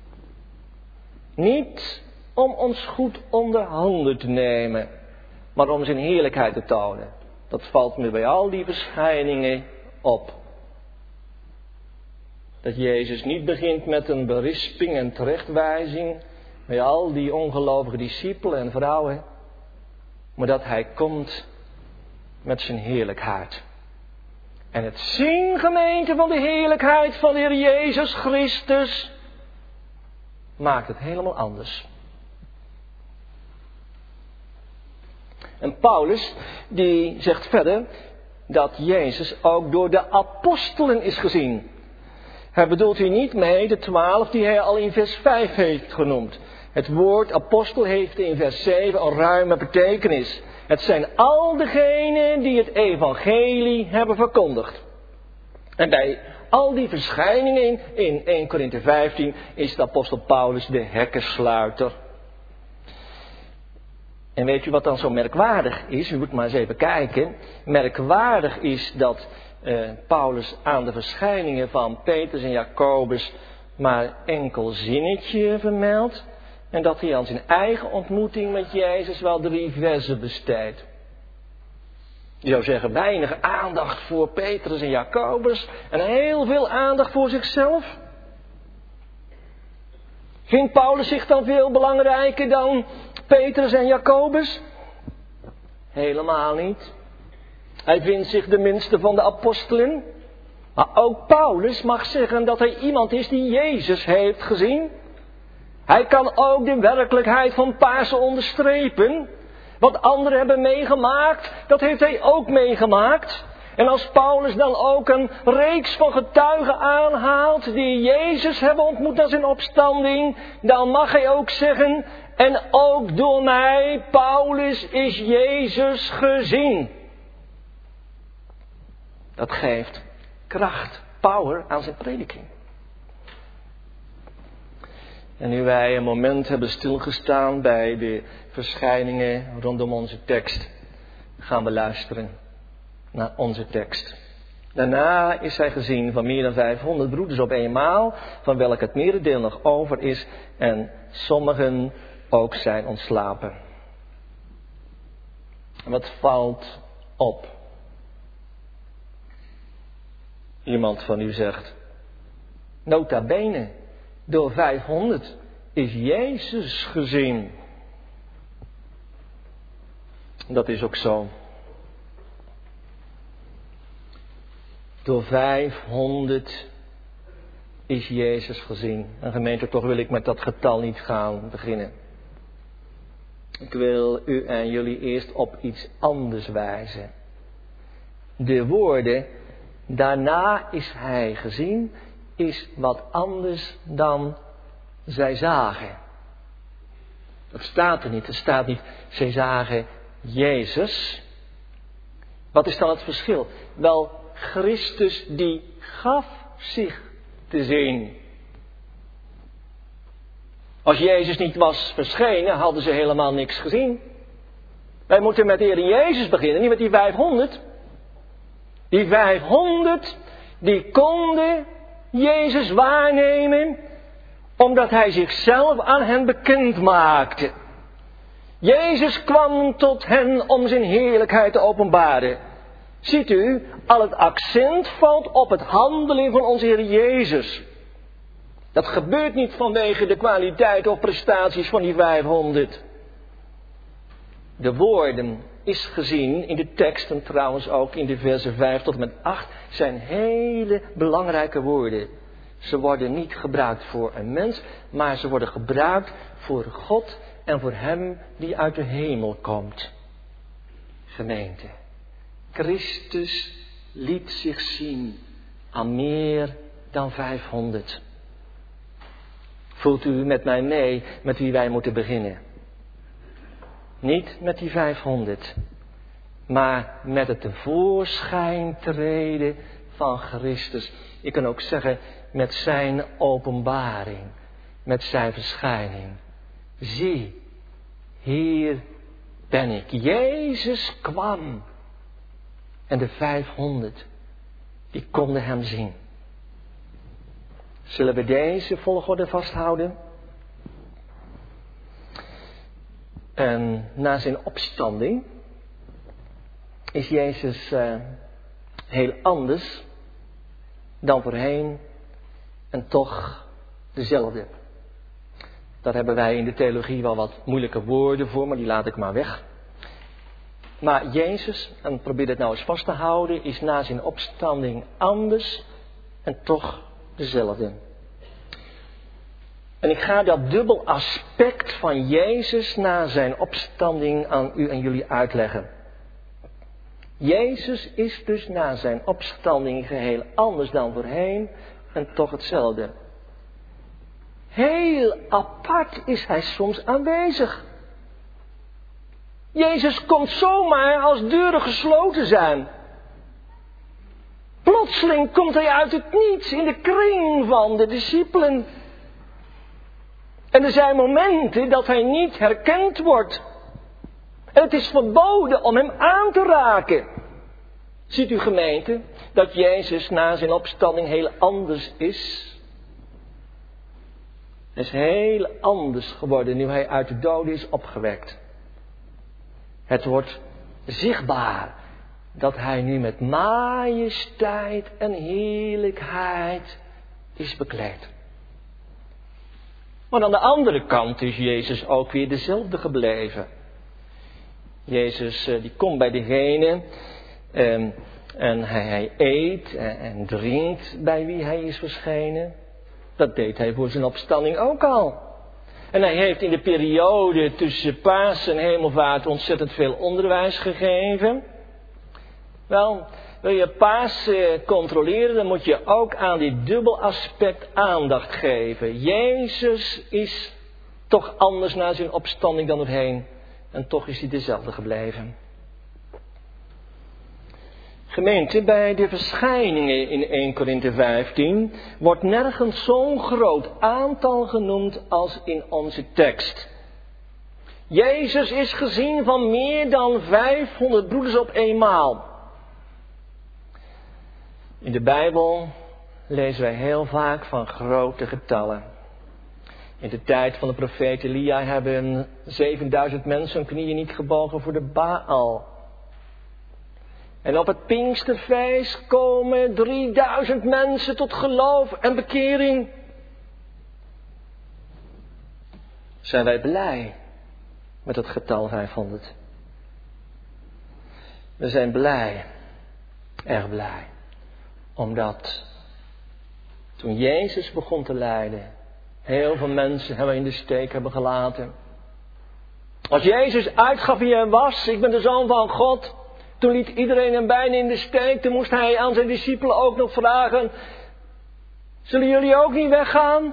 Niet om ons goed onder handen te nemen, maar om zijn heerlijkheid te tonen. Dat valt me bij al die verschijningen op. Dat Jezus niet begint met een berisping en terechtwijzing bij al die ongelovige discipelen en vrouwen, maar dat hij komt met zijn heerlijkheid. En het zien, gemeente, van de heerlijkheid van de Heer Jezus Christus maakt het helemaal anders. En Paulus die zegt verder dat Jezus ook door de apostelen is gezien. Hij bedoelt hier niet mee de twaalf die hij al in vers vijf heeft genoemd. Het woord apostel heeft in vers zeven een ruime betekenis. Het zijn al degenen die het evangelie hebben verkondigd. En bij al die verschijningen in eerste Korinthe vijftien is de apostel Paulus de hekkensluiter. En weet u wat dan zo merkwaardig is? U moet maar eens even kijken. Merkwaardig is dat uh, Paulus aan de verschijningen van Petrus en Jacobus maar enkel zinnetje vermeldt. En dat hij aan zijn eigen ontmoeting met Jezus wel drie versen besteedt. Je zou zeggen weinig aandacht voor Petrus en Jacobus en heel veel aandacht voor zichzelf. Vindt Paulus zich dan veel belangrijker dan Petrus en Jacobus? Helemaal niet. Hij vindt zich de minste van de apostelen. Maar ook Paulus mag zeggen dat hij iemand is die Jezus heeft gezien. Hij kan ook de werkelijkheid van Pasen onderstrepen. Wat anderen hebben meegemaakt, dat heeft hij ook meegemaakt. En als Paulus dan ook een reeks van getuigen aanhaalt die Jezus hebben ontmoet na zijn opstanding, dan mag hij ook zeggen, en ook door mij, Paulus, is Jezus gezien. Dat geeft kracht, power aan zijn prediking. En nu wij een moment hebben stilgestaan bij de verschijningen rondom onze tekst, gaan we luisteren naar onze tekst. Daarna is hij gezien van meer dan vijfhonderd broeders op eenmaal, van welk het merendeel nog over is en sommigen ook zijn ontslapen. En wat valt op? Iemand van u zegt, nota bene, door vijfhonderd is Jezus gezien. Dat is ook zo. Door vijfhonderd is Jezus gezien. En gemeente, toch wil ik met dat getal niet gaan beginnen. Ik wil u en jullie eerst op iets anders wijzen. De woorden, daarna is hij gezien, is wat anders dan zij zagen. Dat staat er niet. Er staat niet, zij zagen Jezus. Wat is dan het verschil? Wel, Christus die gaf zich te zien. Als Jezus niet was verschenen, hadden ze helemaal niks gezien. Wij moeten met de Heer Jezus beginnen, niet met die vijfhonderd. Die vijfhonderd, die konden Jezus waarnemen, omdat hij zichzelf aan hen bekend maakte. Jezus kwam tot hen om zijn heerlijkheid te openbaren. Ziet u, al het accent valt op het handelen van onze Heer Jezus. Dat gebeurt niet vanwege de kwaliteit of prestaties van die vijfhonderd. De woorden is gezien in de teksten, trouwens ook in de versen vijf tot en met acht, zijn hele belangrijke woorden. Ze worden niet gebruikt voor een mens, maar ze worden gebruikt voor God en voor hem die uit de hemel komt. Gemeente, Christus liet zich zien aan meer dan vijfhonderd. Voelt u met mij mee met wie wij moeten beginnen? Niet met die vijfhonderd, maar met het tevoorschijn treden van Christus. Ik kan ook zeggen met zijn openbaring, met zijn verschijning. Zie, hier ben ik. Jezus kwam. En de vijfhonderd, die konden hem zien. Zullen we deze volgorde vasthouden? En na zijn opstanding is Jezus uh, heel anders dan voorheen en toch dezelfde. Daar hebben wij in de theologie wel wat moeilijke woorden voor, maar die laat ik maar weg. Maar Jezus, en probeer het nou eens vast te houden, is na zijn opstanding anders en toch dezelfde. En ik ga dat dubbel aspect van Jezus na zijn opstanding aan u en jullie uitleggen. Jezus is dus na zijn opstanding geheel anders dan voorheen en toch hetzelfde. Heel apart is hij soms aanwezig. Jezus komt zomaar als deuren gesloten zijn. Plotseling komt hij uit het niets in de kring van de discipelen. En er zijn momenten dat hij niet herkend wordt. En het is verboden om hem aan te raken. Ziet u gemeente, dat Jezus na zijn opstanding heel anders is? Hij is heel anders geworden nu hij uit de doden is opgewekt. Het wordt zichtbaar dat hij nu met majesteit en heerlijkheid is bekleed. Maar aan de andere kant is Jezus ook weer dezelfde gebleven. Jezus die komt bij degene en, en hij, hij eet en, en drinkt bij wie hij is verschenen. Dat deed hij voor zijn opstanding ook al. En hij heeft in de periode tussen Pasen en Hemelvaart ontzettend veel onderwijs gegeven. Wel, wil je Pasen controleren, dan moet je ook aan dit dubbel aspect aandacht geven. Jezus is toch anders na zijn opstanding dan voorheen. En toch is hij dezelfde gebleven. Gemeente, bij de verschijningen in eerste Korinthe vijftien wordt nergens zo'n groot aantal genoemd als in onze tekst. Jezus is gezien van meer dan vijfhonderd broeders op eenmaal. In de Bijbel lezen wij heel vaak van grote getallen. In de tijd van de profeet Elia hebben zevenduizend mensen hun knieën niet gebogen voor de Baal. En op het Pinksterfeest komen drieduizend mensen tot geloof en bekering. Zijn wij blij met het getal vijfhonderd? We zijn blij, erg blij, omdat toen Jezus begon te lijden, heel veel mensen hebben in de steek hebben gelaten. Als Jezus uitgaf wie hij was, ik ben de Zoon van God, toen liet iedereen hem bijna in de steek. Toen moest hij aan zijn discipelen ook nog vragen, zullen jullie ook niet weggaan?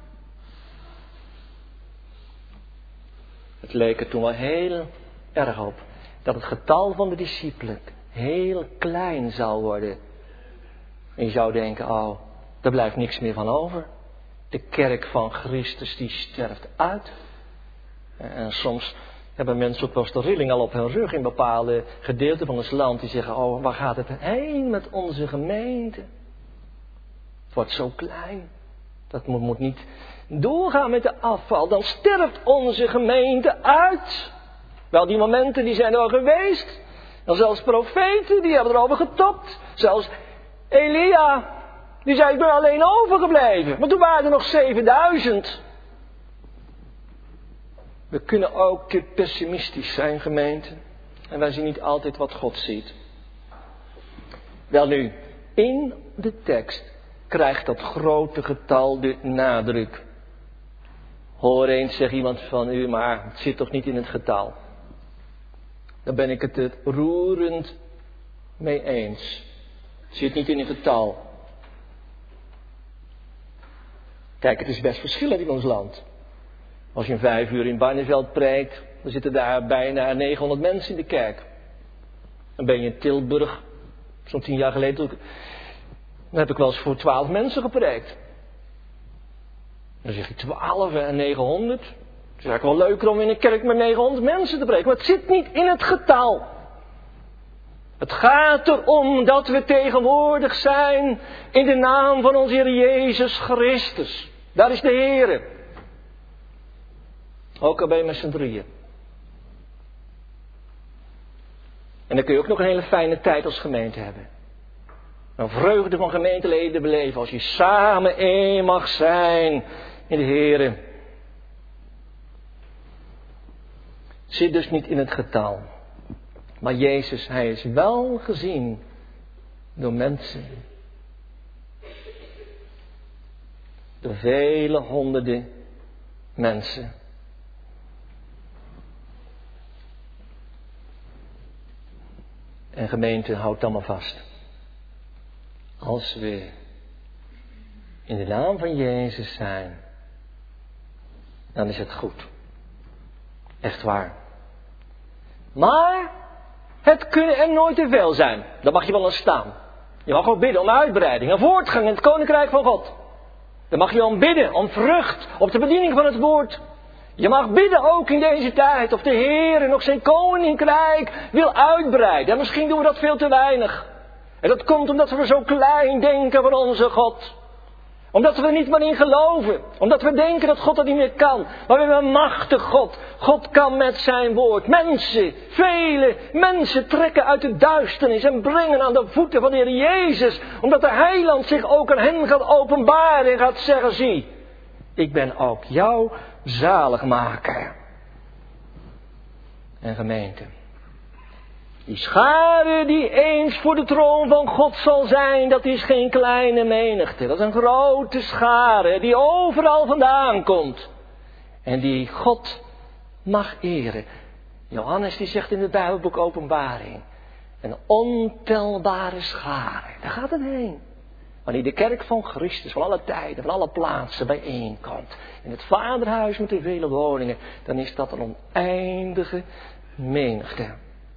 Het leek er toen wel heel erg op dat het getal van de discipelen heel klein zou worden. En je zou denken, oh, er blijft niks meer van over. De kerk van Christus die sterft uit. En soms hebben mensen ook wel eens de rilling al op hun rug in bepaalde gedeelten van ons land. Die zeggen, oh, waar gaat het heen met onze gemeente? Het wordt zo klein. Dat moet, moet niet doorgaan met de afval. Dan sterft onze gemeente uit. Wel, die momenten die zijn er al geweest. En zelfs profeten, die hebben erover getopt. Zelfs Elia, die zei, ik ben alleen overgebleven. Maar toen waren er nog zevenduizend. We kunnen ook pessimistisch zijn, gemeente. En wij zien niet altijd wat God ziet. Wel nu, in de tekst krijgt dat grote getal de nadruk. Hoor eens, zegt iemand van u, maar het zit toch niet in het getal. Dan ben ik het er roerend mee eens. Het zit niet in het getal. Kijk, het is best verschillend in ons land. Als je een vijf uur in Barneveld preekt, dan zitten daar bijna negenhonderd mensen in de kerk. Dan ben je in Tilburg, zo'n tien jaar geleden, dan heb ik wel eens voor twaalf mensen gepreekt. Dan zeg je twaalf en negenhonderd. Het is eigenlijk wel leuker om in een kerk met negenhonderd mensen te preken. Maar het zit niet in het getal. Het gaat erom dat we tegenwoordig zijn in de naam van onze Heer Jezus Christus. Daar is de Heer. Ook al ben je met z'n drieën. En dan kun je ook nog een hele fijne tijd als gemeente hebben. Een vreugde van gemeenteleden beleven als je samen één mag zijn in de Heer. Zit dus niet in het getal. Maar Jezus, hij is wel gezien door mensen. Door vele honderden mensen. En gemeente, houd dan maar vast. Als we in de naam van Jezus zijn, dan is het goed. Echt waar. Maar het kunnen er nooit te veel zijn. Daar mag je wel aan staan. Je mag ook bidden om uitbreiding en voortgang in het koninkrijk van God. Dan mag je wel bidden om vrucht op de bediening van het woord. Je mag bidden ook in deze tijd of de Heer nog zijn koninkrijk wil uitbreiden. En misschien doen we dat veel te weinig. En dat komt omdat we zo klein denken van onze God. Omdat we er niet meer in geloven. Omdat we denken dat God dat niet meer kan. Maar we hebben een machtig God. God kan met zijn woord. Mensen, vele mensen trekken uit de duisternis en brengen aan de voeten van de Heer Jezus. Omdat de Heiland zich ook aan hen gaat openbaren en gaat zeggen, zie, ik ben ook jouw zaligmaker. En gemeente. Die schare die eens voor de troon van God zal zijn, dat is geen kleine menigte. Dat is een grote schare die overal vandaan komt. En die God mag eren. Johannes die zegt in het Bijbelboek Openbaring. Een ontelbare schare. Daar gaat het heen. Wanneer de kerk van Christus van alle tijden, van alle plaatsen bijeenkomt. In het vaderhuis met de vele woningen. Dan is dat een oneindige menigte.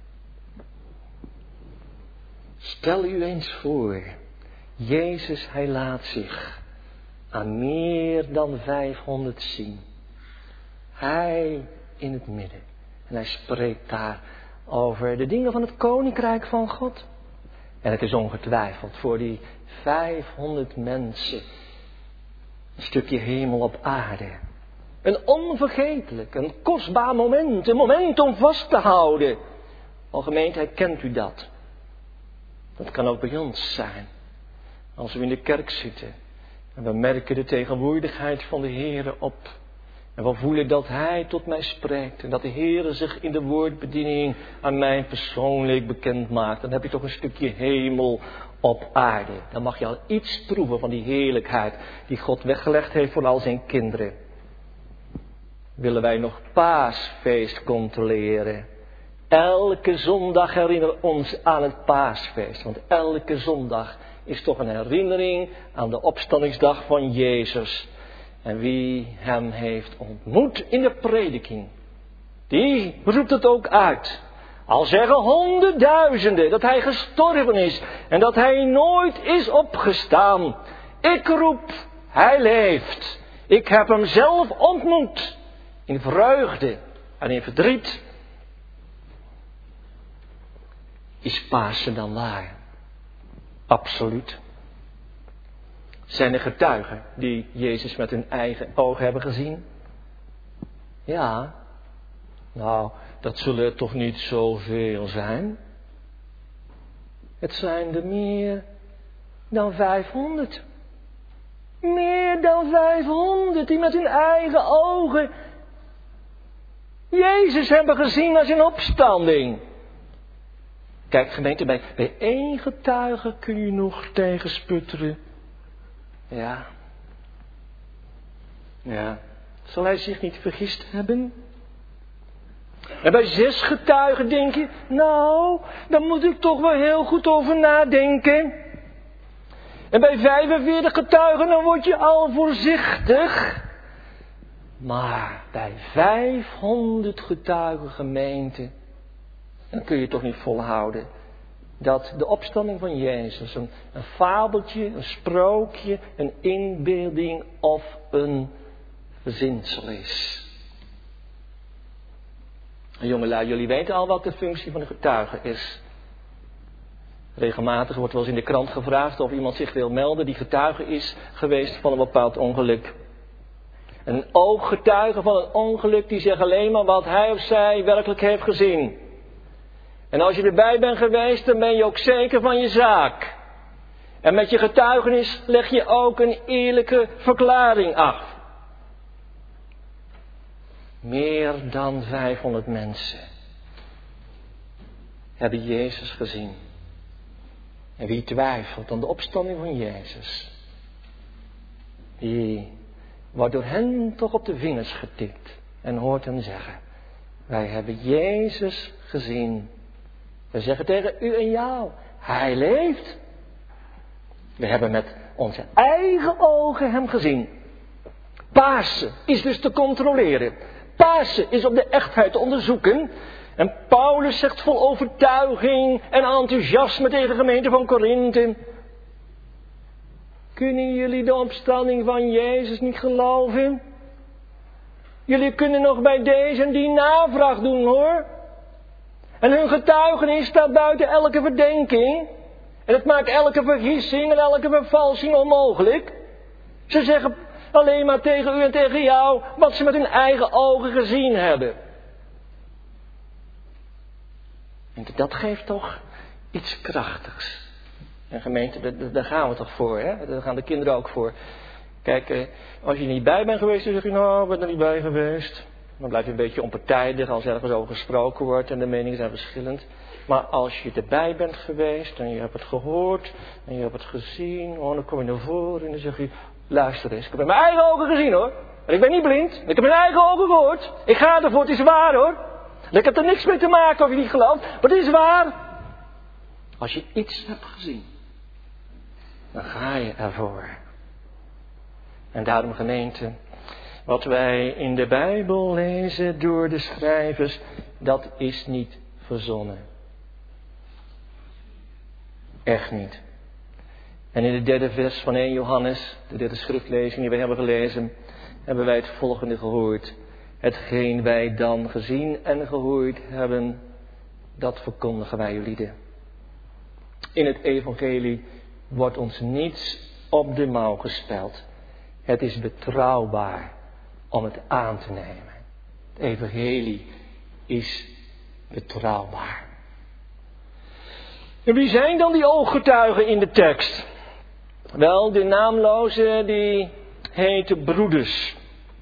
Stel u eens voor, Jezus hij laat zich aan meer dan vijfhonderd zien. Hij in het midden. En hij spreekt daar over de dingen van het koninkrijk van God. En het is ongetwijfeld voor die vijfhonderd mensen een stukje hemel op aarde. Een onvergetelijk, een kostbaar moment, een moment om vast te houden. O gemeente, herkent u dat? Dat kan ook bij ons zijn. Als we in de kerk zitten en we merken de tegenwoordigheid van de Heere op. En we voelen dat Hij tot mij spreekt. En dat de Heere zich in de woordbediening aan mij persoonlijk bekend maakt. Dan heb je toch een stukje hemel op aarde. Dan mag je al iets proeven van die heerlijkheid die God weggelegd heeft voor al zijn kinderen. Willen wij nog paasfeest controleren? Elke zondag herinneren ons aan het paasfeest. Want elke zondag is toch een herinnering aan de opstandingsdag van Jezus. En wie hem heeft ontmoet in de prediking, die roept het ook uit. Al zeggen honderdduizenden dat hij gestorven is en dat hij nooit is opgestaan. Ik roep, hij leeft. Ik heb hem zelf ontmoet. In vreugde en in verdriet Is Pasen dan waar? Absoluut. Zijn er getuigen die Jezus met hun eigen ogen hebben gezien? Ja. Nou, dat zullen er toch niet zoveel zijn? Het zijn er meer dan vijfhonderd. Meer dan vijfhonderd die met hun eigen ogen Jezus hebben gezien na zijn opstanding. Kijk gemeente, bij, bij één getuige kun je nog tegensputteren. Ja. Ja. Zal hij zich niet vergist hebben? En bij zes getuigen denk je, nou, daar moet ik toch wel heel goed over nadenken. En bij vijfenveertig getuigen, dan word je al voorzichtig. Maar bij vijfhonderd getuigen gemeente, dan kun je toch niet volhouden dat de opstanding van Jezus een, een fabeltje, een sprookje, een inbeelding of een verzinsel is. Jongelui, jullie weten al wat de functie van een getuige is. Regelmatig wordt wel eens in de krant gevraagd of iemand zich wil melden die getuige is geweest van een bepaald ongeluk. Een ooggetuige van een ongeluk die zegt alleen maar wat hij of zij werkelijk heeft gezien. En als je erbij bent geweest, dan ben je ook zeker van je zaak. En met je getuigenis leg je ook een eerlijke verklaring af. Meer dan vijfhonderd mensen hebben Jezus gezien. En wie twijfelt aan de opstanding van Jezus, die wordt door hen toch op de vingers getikt en hoort hen zeggen, wij hebben Jezus gezien. We zeggen tegen u en jou, hij leeft. We hebben met onze eigen ogen hem gezien. Pasen is dus te controleren. Pasen is op de echtheid te onderzoeken. En Paulus zegt vol overtuiging en enthousiasme tegen de gemeente van Korinthe. Kunnen jullie de opstanding van Jezus niet geloven? Jullie kunnen nog bij deze en die navraag doen hoor. En hun getuigenis staat buiten elke verdenking. En het maakt elke vergissing en elke vervalsing onmogelijk. Ze zeggen alleen maar tegen u en tegen jou wat ze met hun eigen ogen gezien hebben. En dat geeft toch iets krachtigs. En gemeente, daar gaan we toch voor, hè? Daar gaan de kinderen ook voor. Kijk, als je niet bij bent geweest, dan zeg je, nou, ik ben er niet bij geweest. Dan blijf je een beetje onpartijdig als ergens over gesproken wordt en de meningen zijn verschillend. Maar als je erbij bent geweest en je hebt het gehoord en je hebt het gezien, oh, dan kom je naar voren en dan zeg je, luister eens, ik heb met mijn eigen ogen gezien hoor. En ik ben niet blind, ik heb mijn eigen ogen gehoord. Ik ga ervoor, het is waar hoor. En ik heb er niks mee te maken of je niet gelooft, maar het is waar. Als je iets hebt gezien, dan ga je ervoor. En daarom gemeente, wat wij in de Bijbel lezen door de schrijvers, dat is niet verzonnen. Echt niet. En in de derde vers van eerste Johannes, de derde schriftlezing die we hebben gelezen, hebben wij het volgende gehoord. Hetgeen wij dan gezien en gehoord hebben, dat verkondigen wij jullie. In het evangelie wordt ons niets op de mouw gespeld. Het is betrouwbaar om het aan te nemen. Het evangelie is betrouwbaar. En wie zijn dan die ooggetuigen in de tekst? Wel, de naamloze die heet broeders.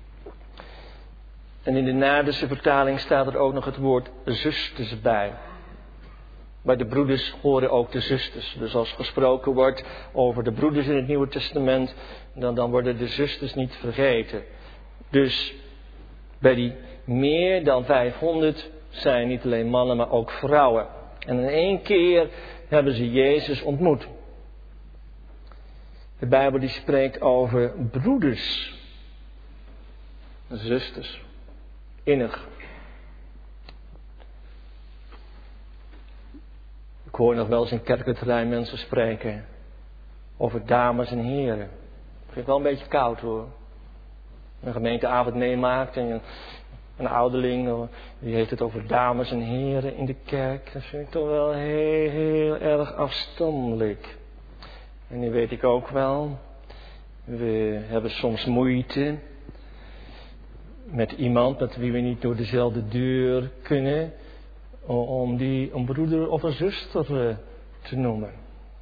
En in de Naardense vertaling staat er ook nog het woord zusters bij. Bij de broeders horen ook de zusters. Dus als gesproken wordt over de broeders in het Nieuwe Testament, dan, dan worden de zusters niet vergeten. Dus bij die meer dan vijfhonderd zijn niet alleen mannen, maar ook vrouwen. En in één keer hebben ze Jezus ontmoet. De Bijbel die spreekt over broeders, zusters, innig. Ik hoor nog wel eens in kerkenterrein mensen spreken over dames en heren. Ik vind het wel een beetje koud hoor. Een gemeenteavond meemaakt en je, Een ouderling, die heeft het over dames en heren in de kerk. Dat vind ik toch wel heel, heel erg afstandelijk. En nu weet ik ook wel, we hebben soms moeite met iemand met wie we niet door dezelfde deur kunnen, om die een broeder of een zuster te noemen.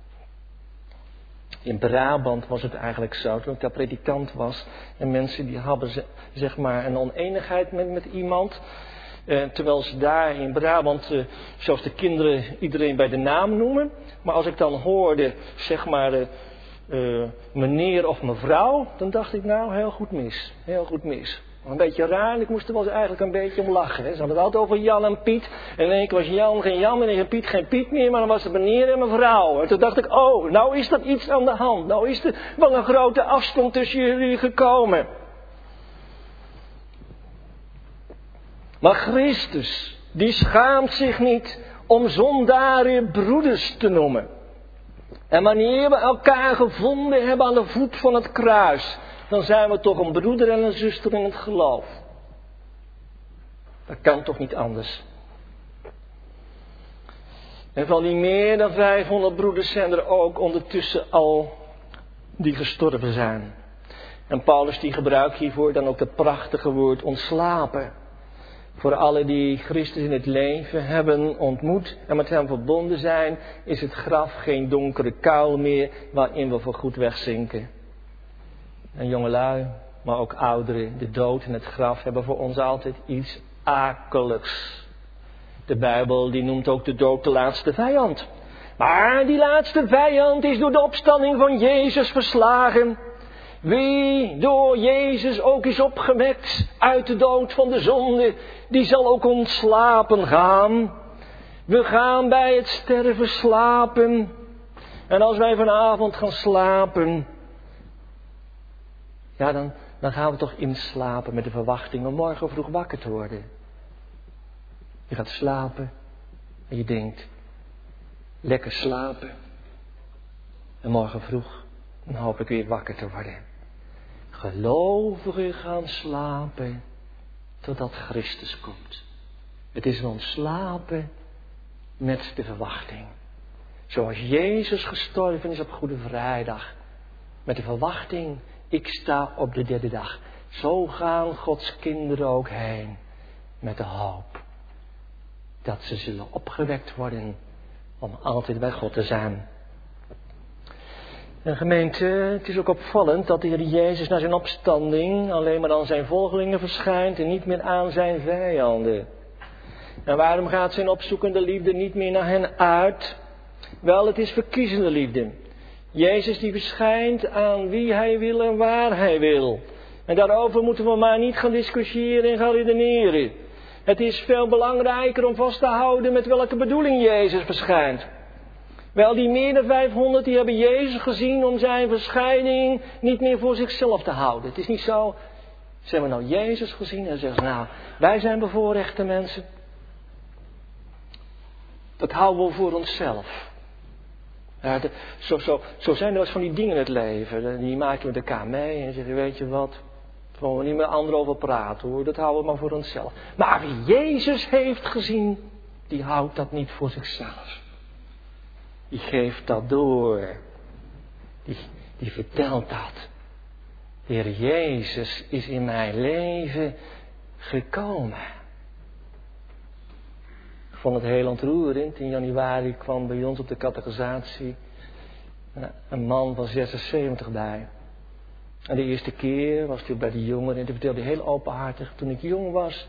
In Brabant was het eigenlijk zo, toen ik daar predikant was, en mensen die hadden zeg maar een oneenigheid met, met iemand, eh, terwijl ze daar in Brabant, eh, zelfs de kinderen, iedereen bij de naam noemen. Maar als ik dan hoorde, zeg maar, eh, uh, meneer of mevrouw, dan dacht ik nou, heel goed mis, heel goed mis. Een beetje raar, ik moest er wel eens eigenlijk een beetje om lachen. Hè. Ze hadden het altijd over Jan en Piet. En in één keer was Jan geen Jan en in Piet geen Piet meer, maar dan was het meneer en mevrouw. En toen dacht ik, oh, nou is dat iets aan de hand. Nou is er wel een grote afstand tussen jullie gekomen. Maar Christus, die schaamt zich niet om zondaren broeders te noemen. En wanneer we elkaar gevonden hebben aan de voet van het kruis, dan zijn we toch een broeder en een zuster in het geloof. Dat kan toch niet anders. En van die meer dan vijfhonderd broeders zijn er ook ondertussen al die gestorven zijn. En Paulus die gebruikt hiervoor dan ook het prachtige woord ontslapen. Voor alle die Christus in het leven hebben ontmoet en met hem verbonden zijn, is het graf geen donkere kuil meer waarin we voorgoed wegzinken. En jongelui, maar ook ouderen, de dood en het graf hebben voor ons altijd iets akeligs. De Bijbel die noemt ook de dood de laatste vijand. Maar die laatste vijand is door de opstanding van Jezus verslagen. Wie door Jezus ook is opgewekt uit de dood van de zonde, die zal ook ontslapen gaan. We gaan bij het sterven slapen. En als wij vanavond gaan slapen, ja, dan, dan gaan we toch inslapen met de verwachting om morgen vroeg wakker te worden. Je gaat slapen en je denkt, lekker slapen. En morgen vroeg, dan hoop ik weer wakker te worden. Gelovigen gaan slapen totdat Christus komt. Het is een ontslapen met de verwachting. Zoals Jezus gestorven is op Goede Vrijdag. Met de verwachting, ik sta op de derde dag. Zo gaan Gods kinderen ook heen. Met de hoop dat ze zullen opgewekt worden om altijd bij God te zijn. En gemeente, het is ook opvallend dat de Heer Jezus na zijn opstanding alleen maar aan zijn volgelingen verschijnt en niet meer aan zijn vijanden. En waarom gaat zijn opzoekende liefde niet meer naar hen uit? Wel, het is verkiezende liefde. Jezus die verschijnt aan wie hij wil en waar hij wil. En daarover moeten we maar niet gaan discussiëren en gaan redeneren. Het is veel belangrijker om vast te houden met welke bedoeling Jezus verschijnt. Wel, die meer dan vijfhonderd die hebben Jezus gezien om zijn verschijning niet meer voor zichzelf te houden. Het is niet zo, ze hebben nou Jezus gezien en zeggen nou, wij zijn bevoorrechte mensen. Dat houden we voor onszelf. Ja, de, zo, zo, zo zijn er wat van die dingen in het leven. Die maken met elkaar mee en zeggen, weet je wat, daar gaan we niet met anderen over praten hoor. Dat houden we maar voor onszelf. Maar wie Jezus heeft gezien, die houdt dat niet voor zichzelf. Die geeft dat door. Die, die vertelt dat. De Heer Jezus is in mijn leven gekomen. Ik vond het heel ontroerend. In januari kwam bij ons op de catechisatie een man van zesenzeventig bij. En de eerste keer was hij bij de jongeren en die vertelde heel openhartig. Toen ik jong was,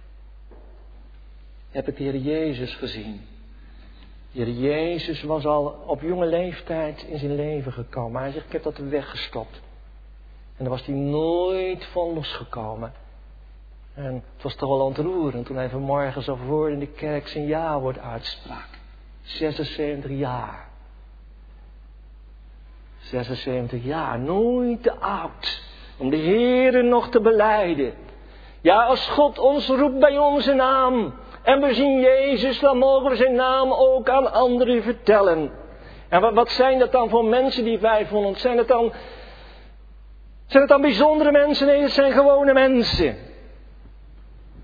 heb ik de Heer Jezus gezien. De Heer Jezus was al op jonge leeftijd in zijn leven gekomen. Maar hij zegt, ik heb dat weggestopt. En daar was hij nooit van losgekomen. En het was toch wel ontroerend toen hij vanmorgen zo voor in de kerk zijn jawoord uitsprak. zesenzeventig jaar. zesenzeventig jaar, nooit te oud om de Heere nog te belijden. Ja, als God ons roept bij onze naam en we zien Jezus, dan mogen we zijn naam ook aan anderen vertellen. En wat, wat zijn dat dan voor mensen, die vijfhonderd? Zijn het dan, zijn het dan bijzondere mensen? Nee, het zijn gewone mensen.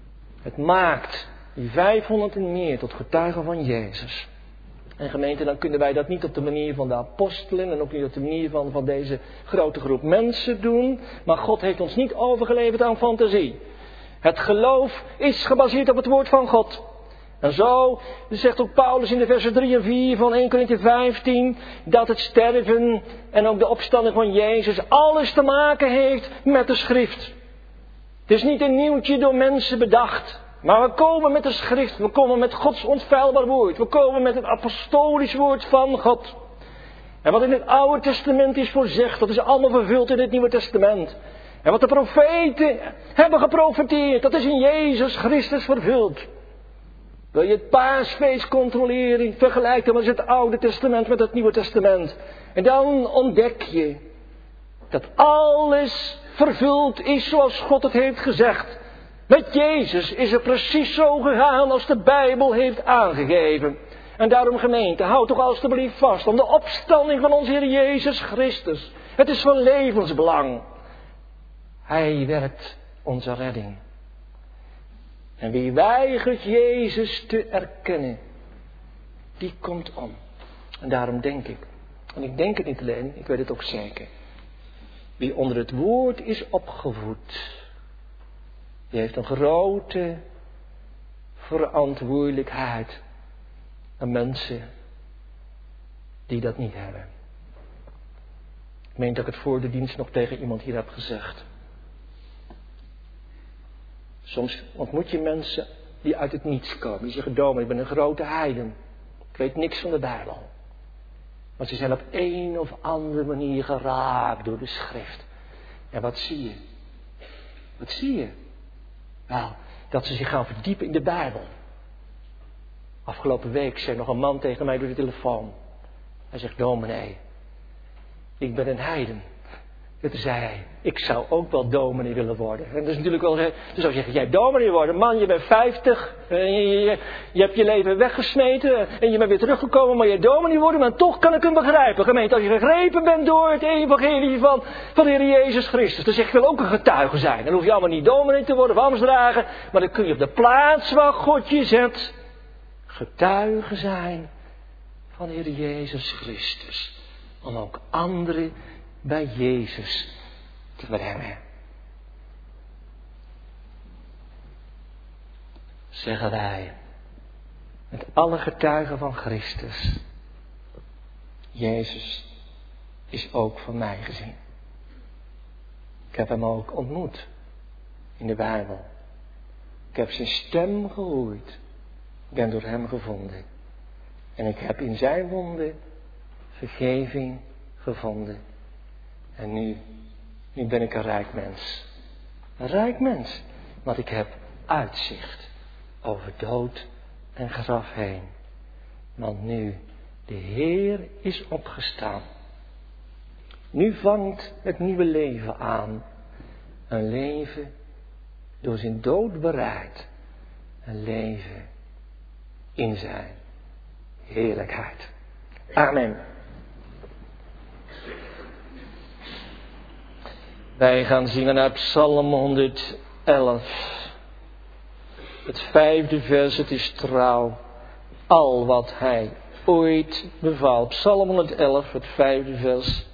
Het maakt die vijfhonderd en meer tot getuigen van Jezus. En gemeente, dan kunnen wij dat niet op de manier van de apostelen en ook niet op de manier van, van deze grote groep mensen doen. Maar God heeft ons niet overgeleverd aan fantasie. Het geloof is gebaseerd op het woord van God. En zo zegt ook Paulus in de versen drie en vier van Eerste Korinthe vijftien... dat het sterven en ook de opstanding van Jezus alles te maken heeft met de schrift. Het is niet een nieuwtje door mensen bedacht. Maar we komen met de schrift, we komen met Gods onfeilbaar woord. We komen met het apostolisch woord van God. En wat in het Oude Testament is voorzegd, dat is allemaal vervuld in het Nieuwe Testament. En wat de profeten hebben geprofeteerd, dat is in Jezus Christus vervuld. Wil je het paasfeest controleren, vergelijk dan eens het Oude Testament met het Nieuwe Testament. En dan ontdek je dat alles vervuld is zoals God het heeft gezegd. Met Jezus is het precies zo gegaan als de Bijbel heeft aangegeven. En daarom gemeente, houd toch alstublieft vast om de opstanding van onze Heer Jezus Christus. Het is van levensbelang. Hij werkt onze redding. En wie weigert Jezus te erkennen, die komt om. En daarom denk ik, en ik denk het niet alleen, ik weet het ook zeker. Wie onder het woord is opgevoed, die heeft een grote verantwoordelijkheid aan mensen die dat niet hebben. Ik meen dat ik het voor de dienst nog tegen iemand hier heb gezegd. Soms ontmoet je mensen die uit het niets komen. Die zeggen, dominee, ik ben een grote heiden. Ik weet niks van de Bijbel. Maar ze zijn op een of andere manier geraakt door de schrift. En wat zie je? Wat zie je? Wel, dat ze zich gaan verdiepen in de Bijbel. Afgelopen week zei nog een man tegen mij door de telefoon. Hij zegt, dominee, ik ben een heiden. En toen zei hij, ik zou ook wel dominee willen worden. En dat is natuurlijk wel, toen zou je zeggen, jij dominee worden, man, je bent vijftig, je, je, je hebt je leven weggesmeten en je bent weer teruggekomen, maar je dominee worden, maar toch kan ik hem begrijpen. Gemeente, als je gegrepen bent door het evangelie van, van de Heer Jezus Christus, dan zeg je, ik wil ook een getuige zijn. Dan hoef je allemaal niet dominee te worden of ambtsdrager, maar dan kun je op de plaats waar God je zet, getuige zijn van de Heer Jezus Christus. Om ook anderen bij Jezus te brengen. Zeggen wij met alle getuigen van Christus, Jezus is ook van mij gezien. Ik heb hem ook ontmoet in de Bijbel. Ik heb zijn stem gehoord. Ik ben door hem gevonden. En ik heb in zijn wonden vergeving gevonden. En nu, nu ben ik een rijk mens. Een rijk mens. Want ik heb uitzicht over dood en graf heen. Want nu de Heer is opgestaan. Nu vangt het nieuwe leven aan. Een leven door zijn dood bereid. Een leven in zijn heerlijkheid. Amen. Wij gaan zingen uit Psalm honderd-elf. Het vijfde vers, het is trouw. Al wat hij ooit beval. Psalm honderd-elf, het vijfde vers.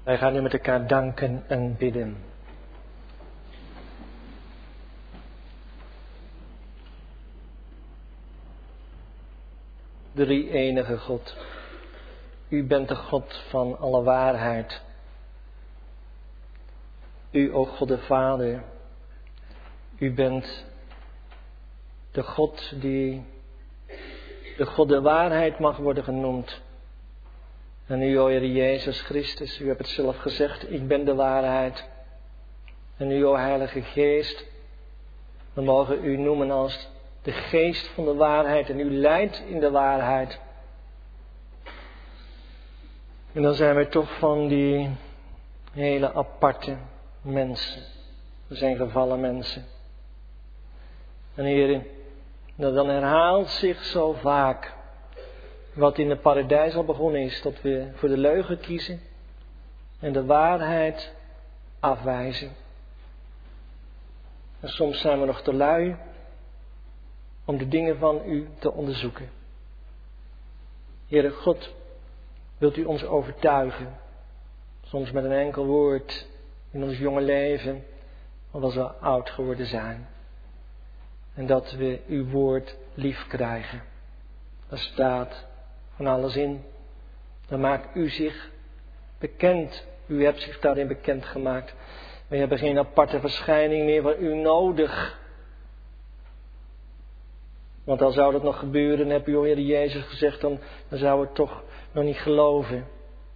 Wij gaan nu met elkaar danken en bidden. Drie enige God. U bent de God van alle waarheid. U, o God de Vader. U bent de God die de God de waarheid mag worden genoemd. En u, o Heer Jezus Christus, u hebt het zelf gezegd, ik ben de waarheid. En u, o Heilige Geest, we mogen u noemen als de geest van de waarheid en u leidt in de waarheid. En dan zijn wij toch van die hele aparte mensen. We zijn gevallen mensen. En Heer, dan herhaalt zich zo vaak wat in het paradijs al begonnen is, dat we voor de leugen kiezen en de waarheid afwijzen. En soms zijn we nog te lui om de dingen van u te onderzoeken. Heere God, wilt u ons overtuigen, soms met een enkel woord in ons jonge leven, of als we oud geworden zijn. En dat we uw woord lief krijgen. Daar staat van alles in. Dan maakt u zich bekend. U hebt zich daarin bekend gemaakt. We hebben geen aparte verschijning meer van u nodig. Want al zou dat nog gebeuren, heb u, o Heer Jezus, gezegd, dan, dan zou het toch nog niet geloven.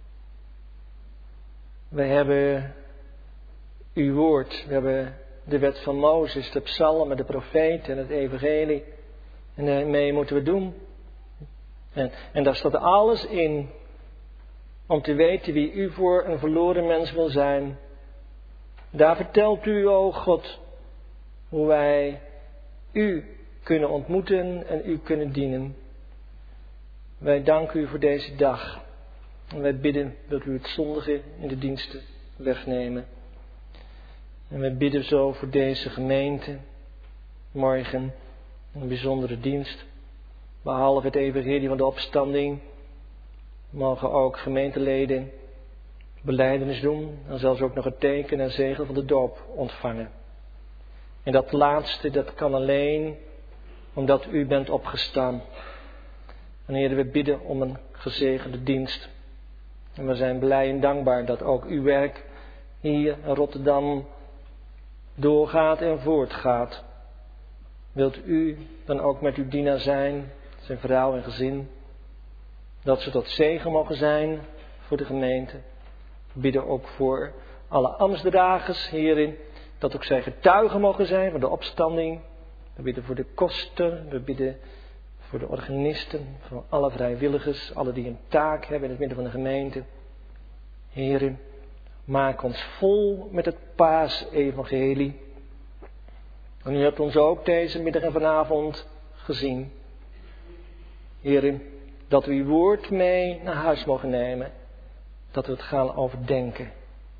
We hebben uw woord. We hebben de wet van Mozes, de psalmen, de profeten en het evangelie. En daarmee moeten we doen. En, en daar staat alles in om te weten wie u voor een verloren mens wil zijn. Daar vertelt u, o God, hoe wij u kunnen ontmoeten en u kunnen dienen. Wij danken u voor deze dag. En wij bidden dat u het zondige in de diensten wegnemen. En wij bidden zo voor deze gemeente. Morgen een bijzondere dienst. Behalve het evangelie van de opstanding mogen ook gemeenteleden belijdenis doen. En zelfs ook nog het teken en zegel van de doop ontvangen. En dat laatste, dat kan alleen omdat u bent opgestaan. En Heer, we bidden om een gezegende dienst. En we zijn blij en dankbaar dat ook uw werk hier in Rotterdam doorgaat en voortgaat. Wilt u dan ook met uw dienaar zijn, zijn vrouw en gezin, dat ze tot zegen mogen zijn voor de gemeente. We bidden ook voor alle ambtsdragers hierin, dat ook zij getuigen mogen zijn van de opstanding. We bidden voor de koster, we bidden voor de organisten, voor alle vrijwilligers, alle die een taak hebben in het midden van de gemeente. Heer, maak ons vol met het paasevangelie. En u hebt ons ook deze middag en vanavond gezien. Heer, dat we uw woord mee naar huis mogen nemen. Dat we het gaan overdenken.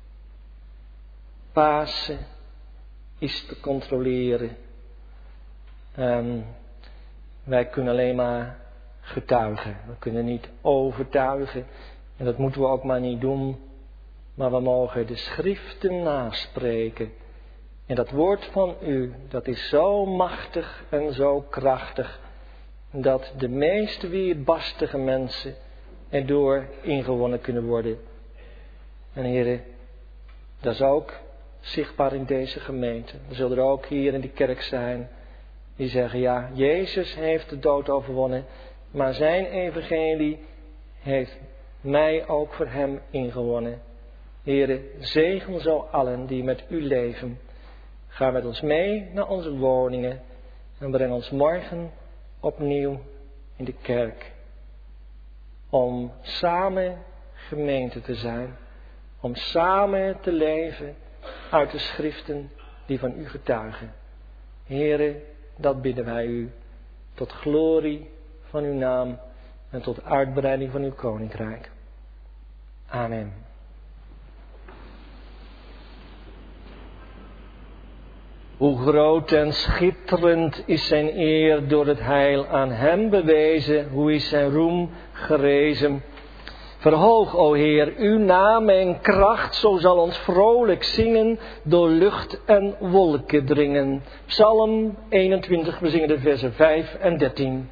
Pasen is te controleren. En wij kunnen alleen maar getuigen. We kunnen niet overtuigen. En dat moeten we ook maar niet doen. Maar we mogen de schriften naspreken. En dat woord van u, dat is zo machtig en zo krachtig. Dat de meest weerbarstige mensen erdoor ingewonnen kunnen worden. En heren, dat is ook zichtbaar in deze gemeente. Er zullen er ook hier in die kerk zijn die zeggen, ja, Jezus heeft de dood overwonnen, maar zijn evangelie heeft mij ook voor hem ingewonnen. Heren, zegen zo allen die met u leven. Ga met ons mee naar onze woningen en breng ons morgen opnieuw in de kerk. Om samen gemeente te zijn. Om samen te leven uit de schriften die van u getuigen. Here, dat bidden wij u. Tot glorie van uw naam en tot uitbreiding van uw koninkrijk. Amen. Hoe groot en schitterend is zijn eer door het heil aan hem bewezen. Hoe is zijn roem gerezen. Verhoog, o Heer, uw naam en kracht, zo zal ons vrolijk zingen door lucht en wolken dringen. Psalm eenentwintig, we zingen de versen vijf en dertien.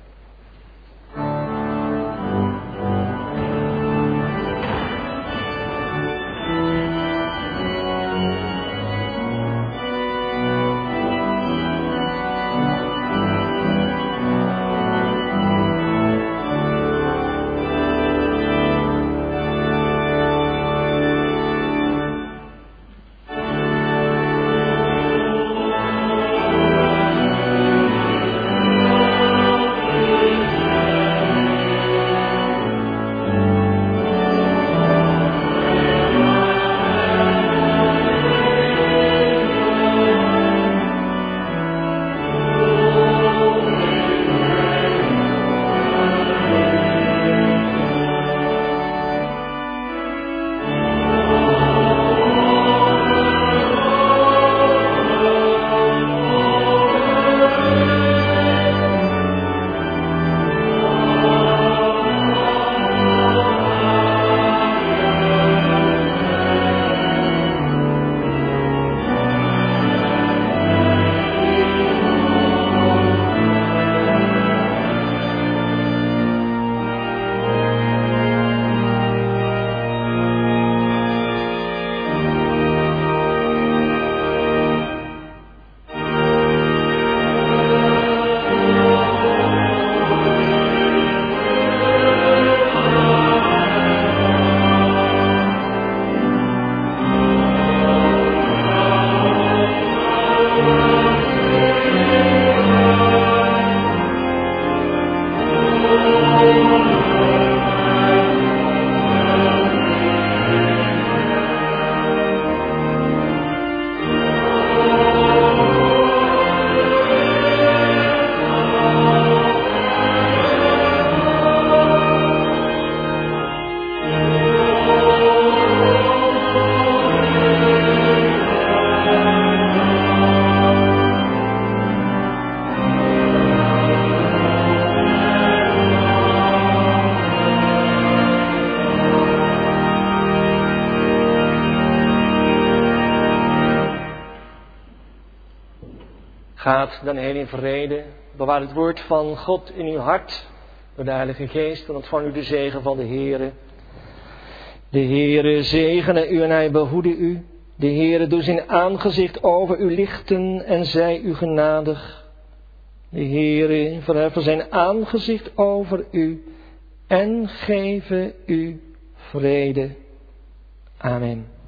Gaat dan heen in vrede, bewaar het woord van God in uw hart, door de Heilige Geest, en ontvang u de zegen van de Heere. De Heere zegene u en hij behoede u. De Heere doe zijn aangezicht over u lichten en zij u genadig. De Heere verheffen zijn aangezicht over u en geven u vrede. Amen.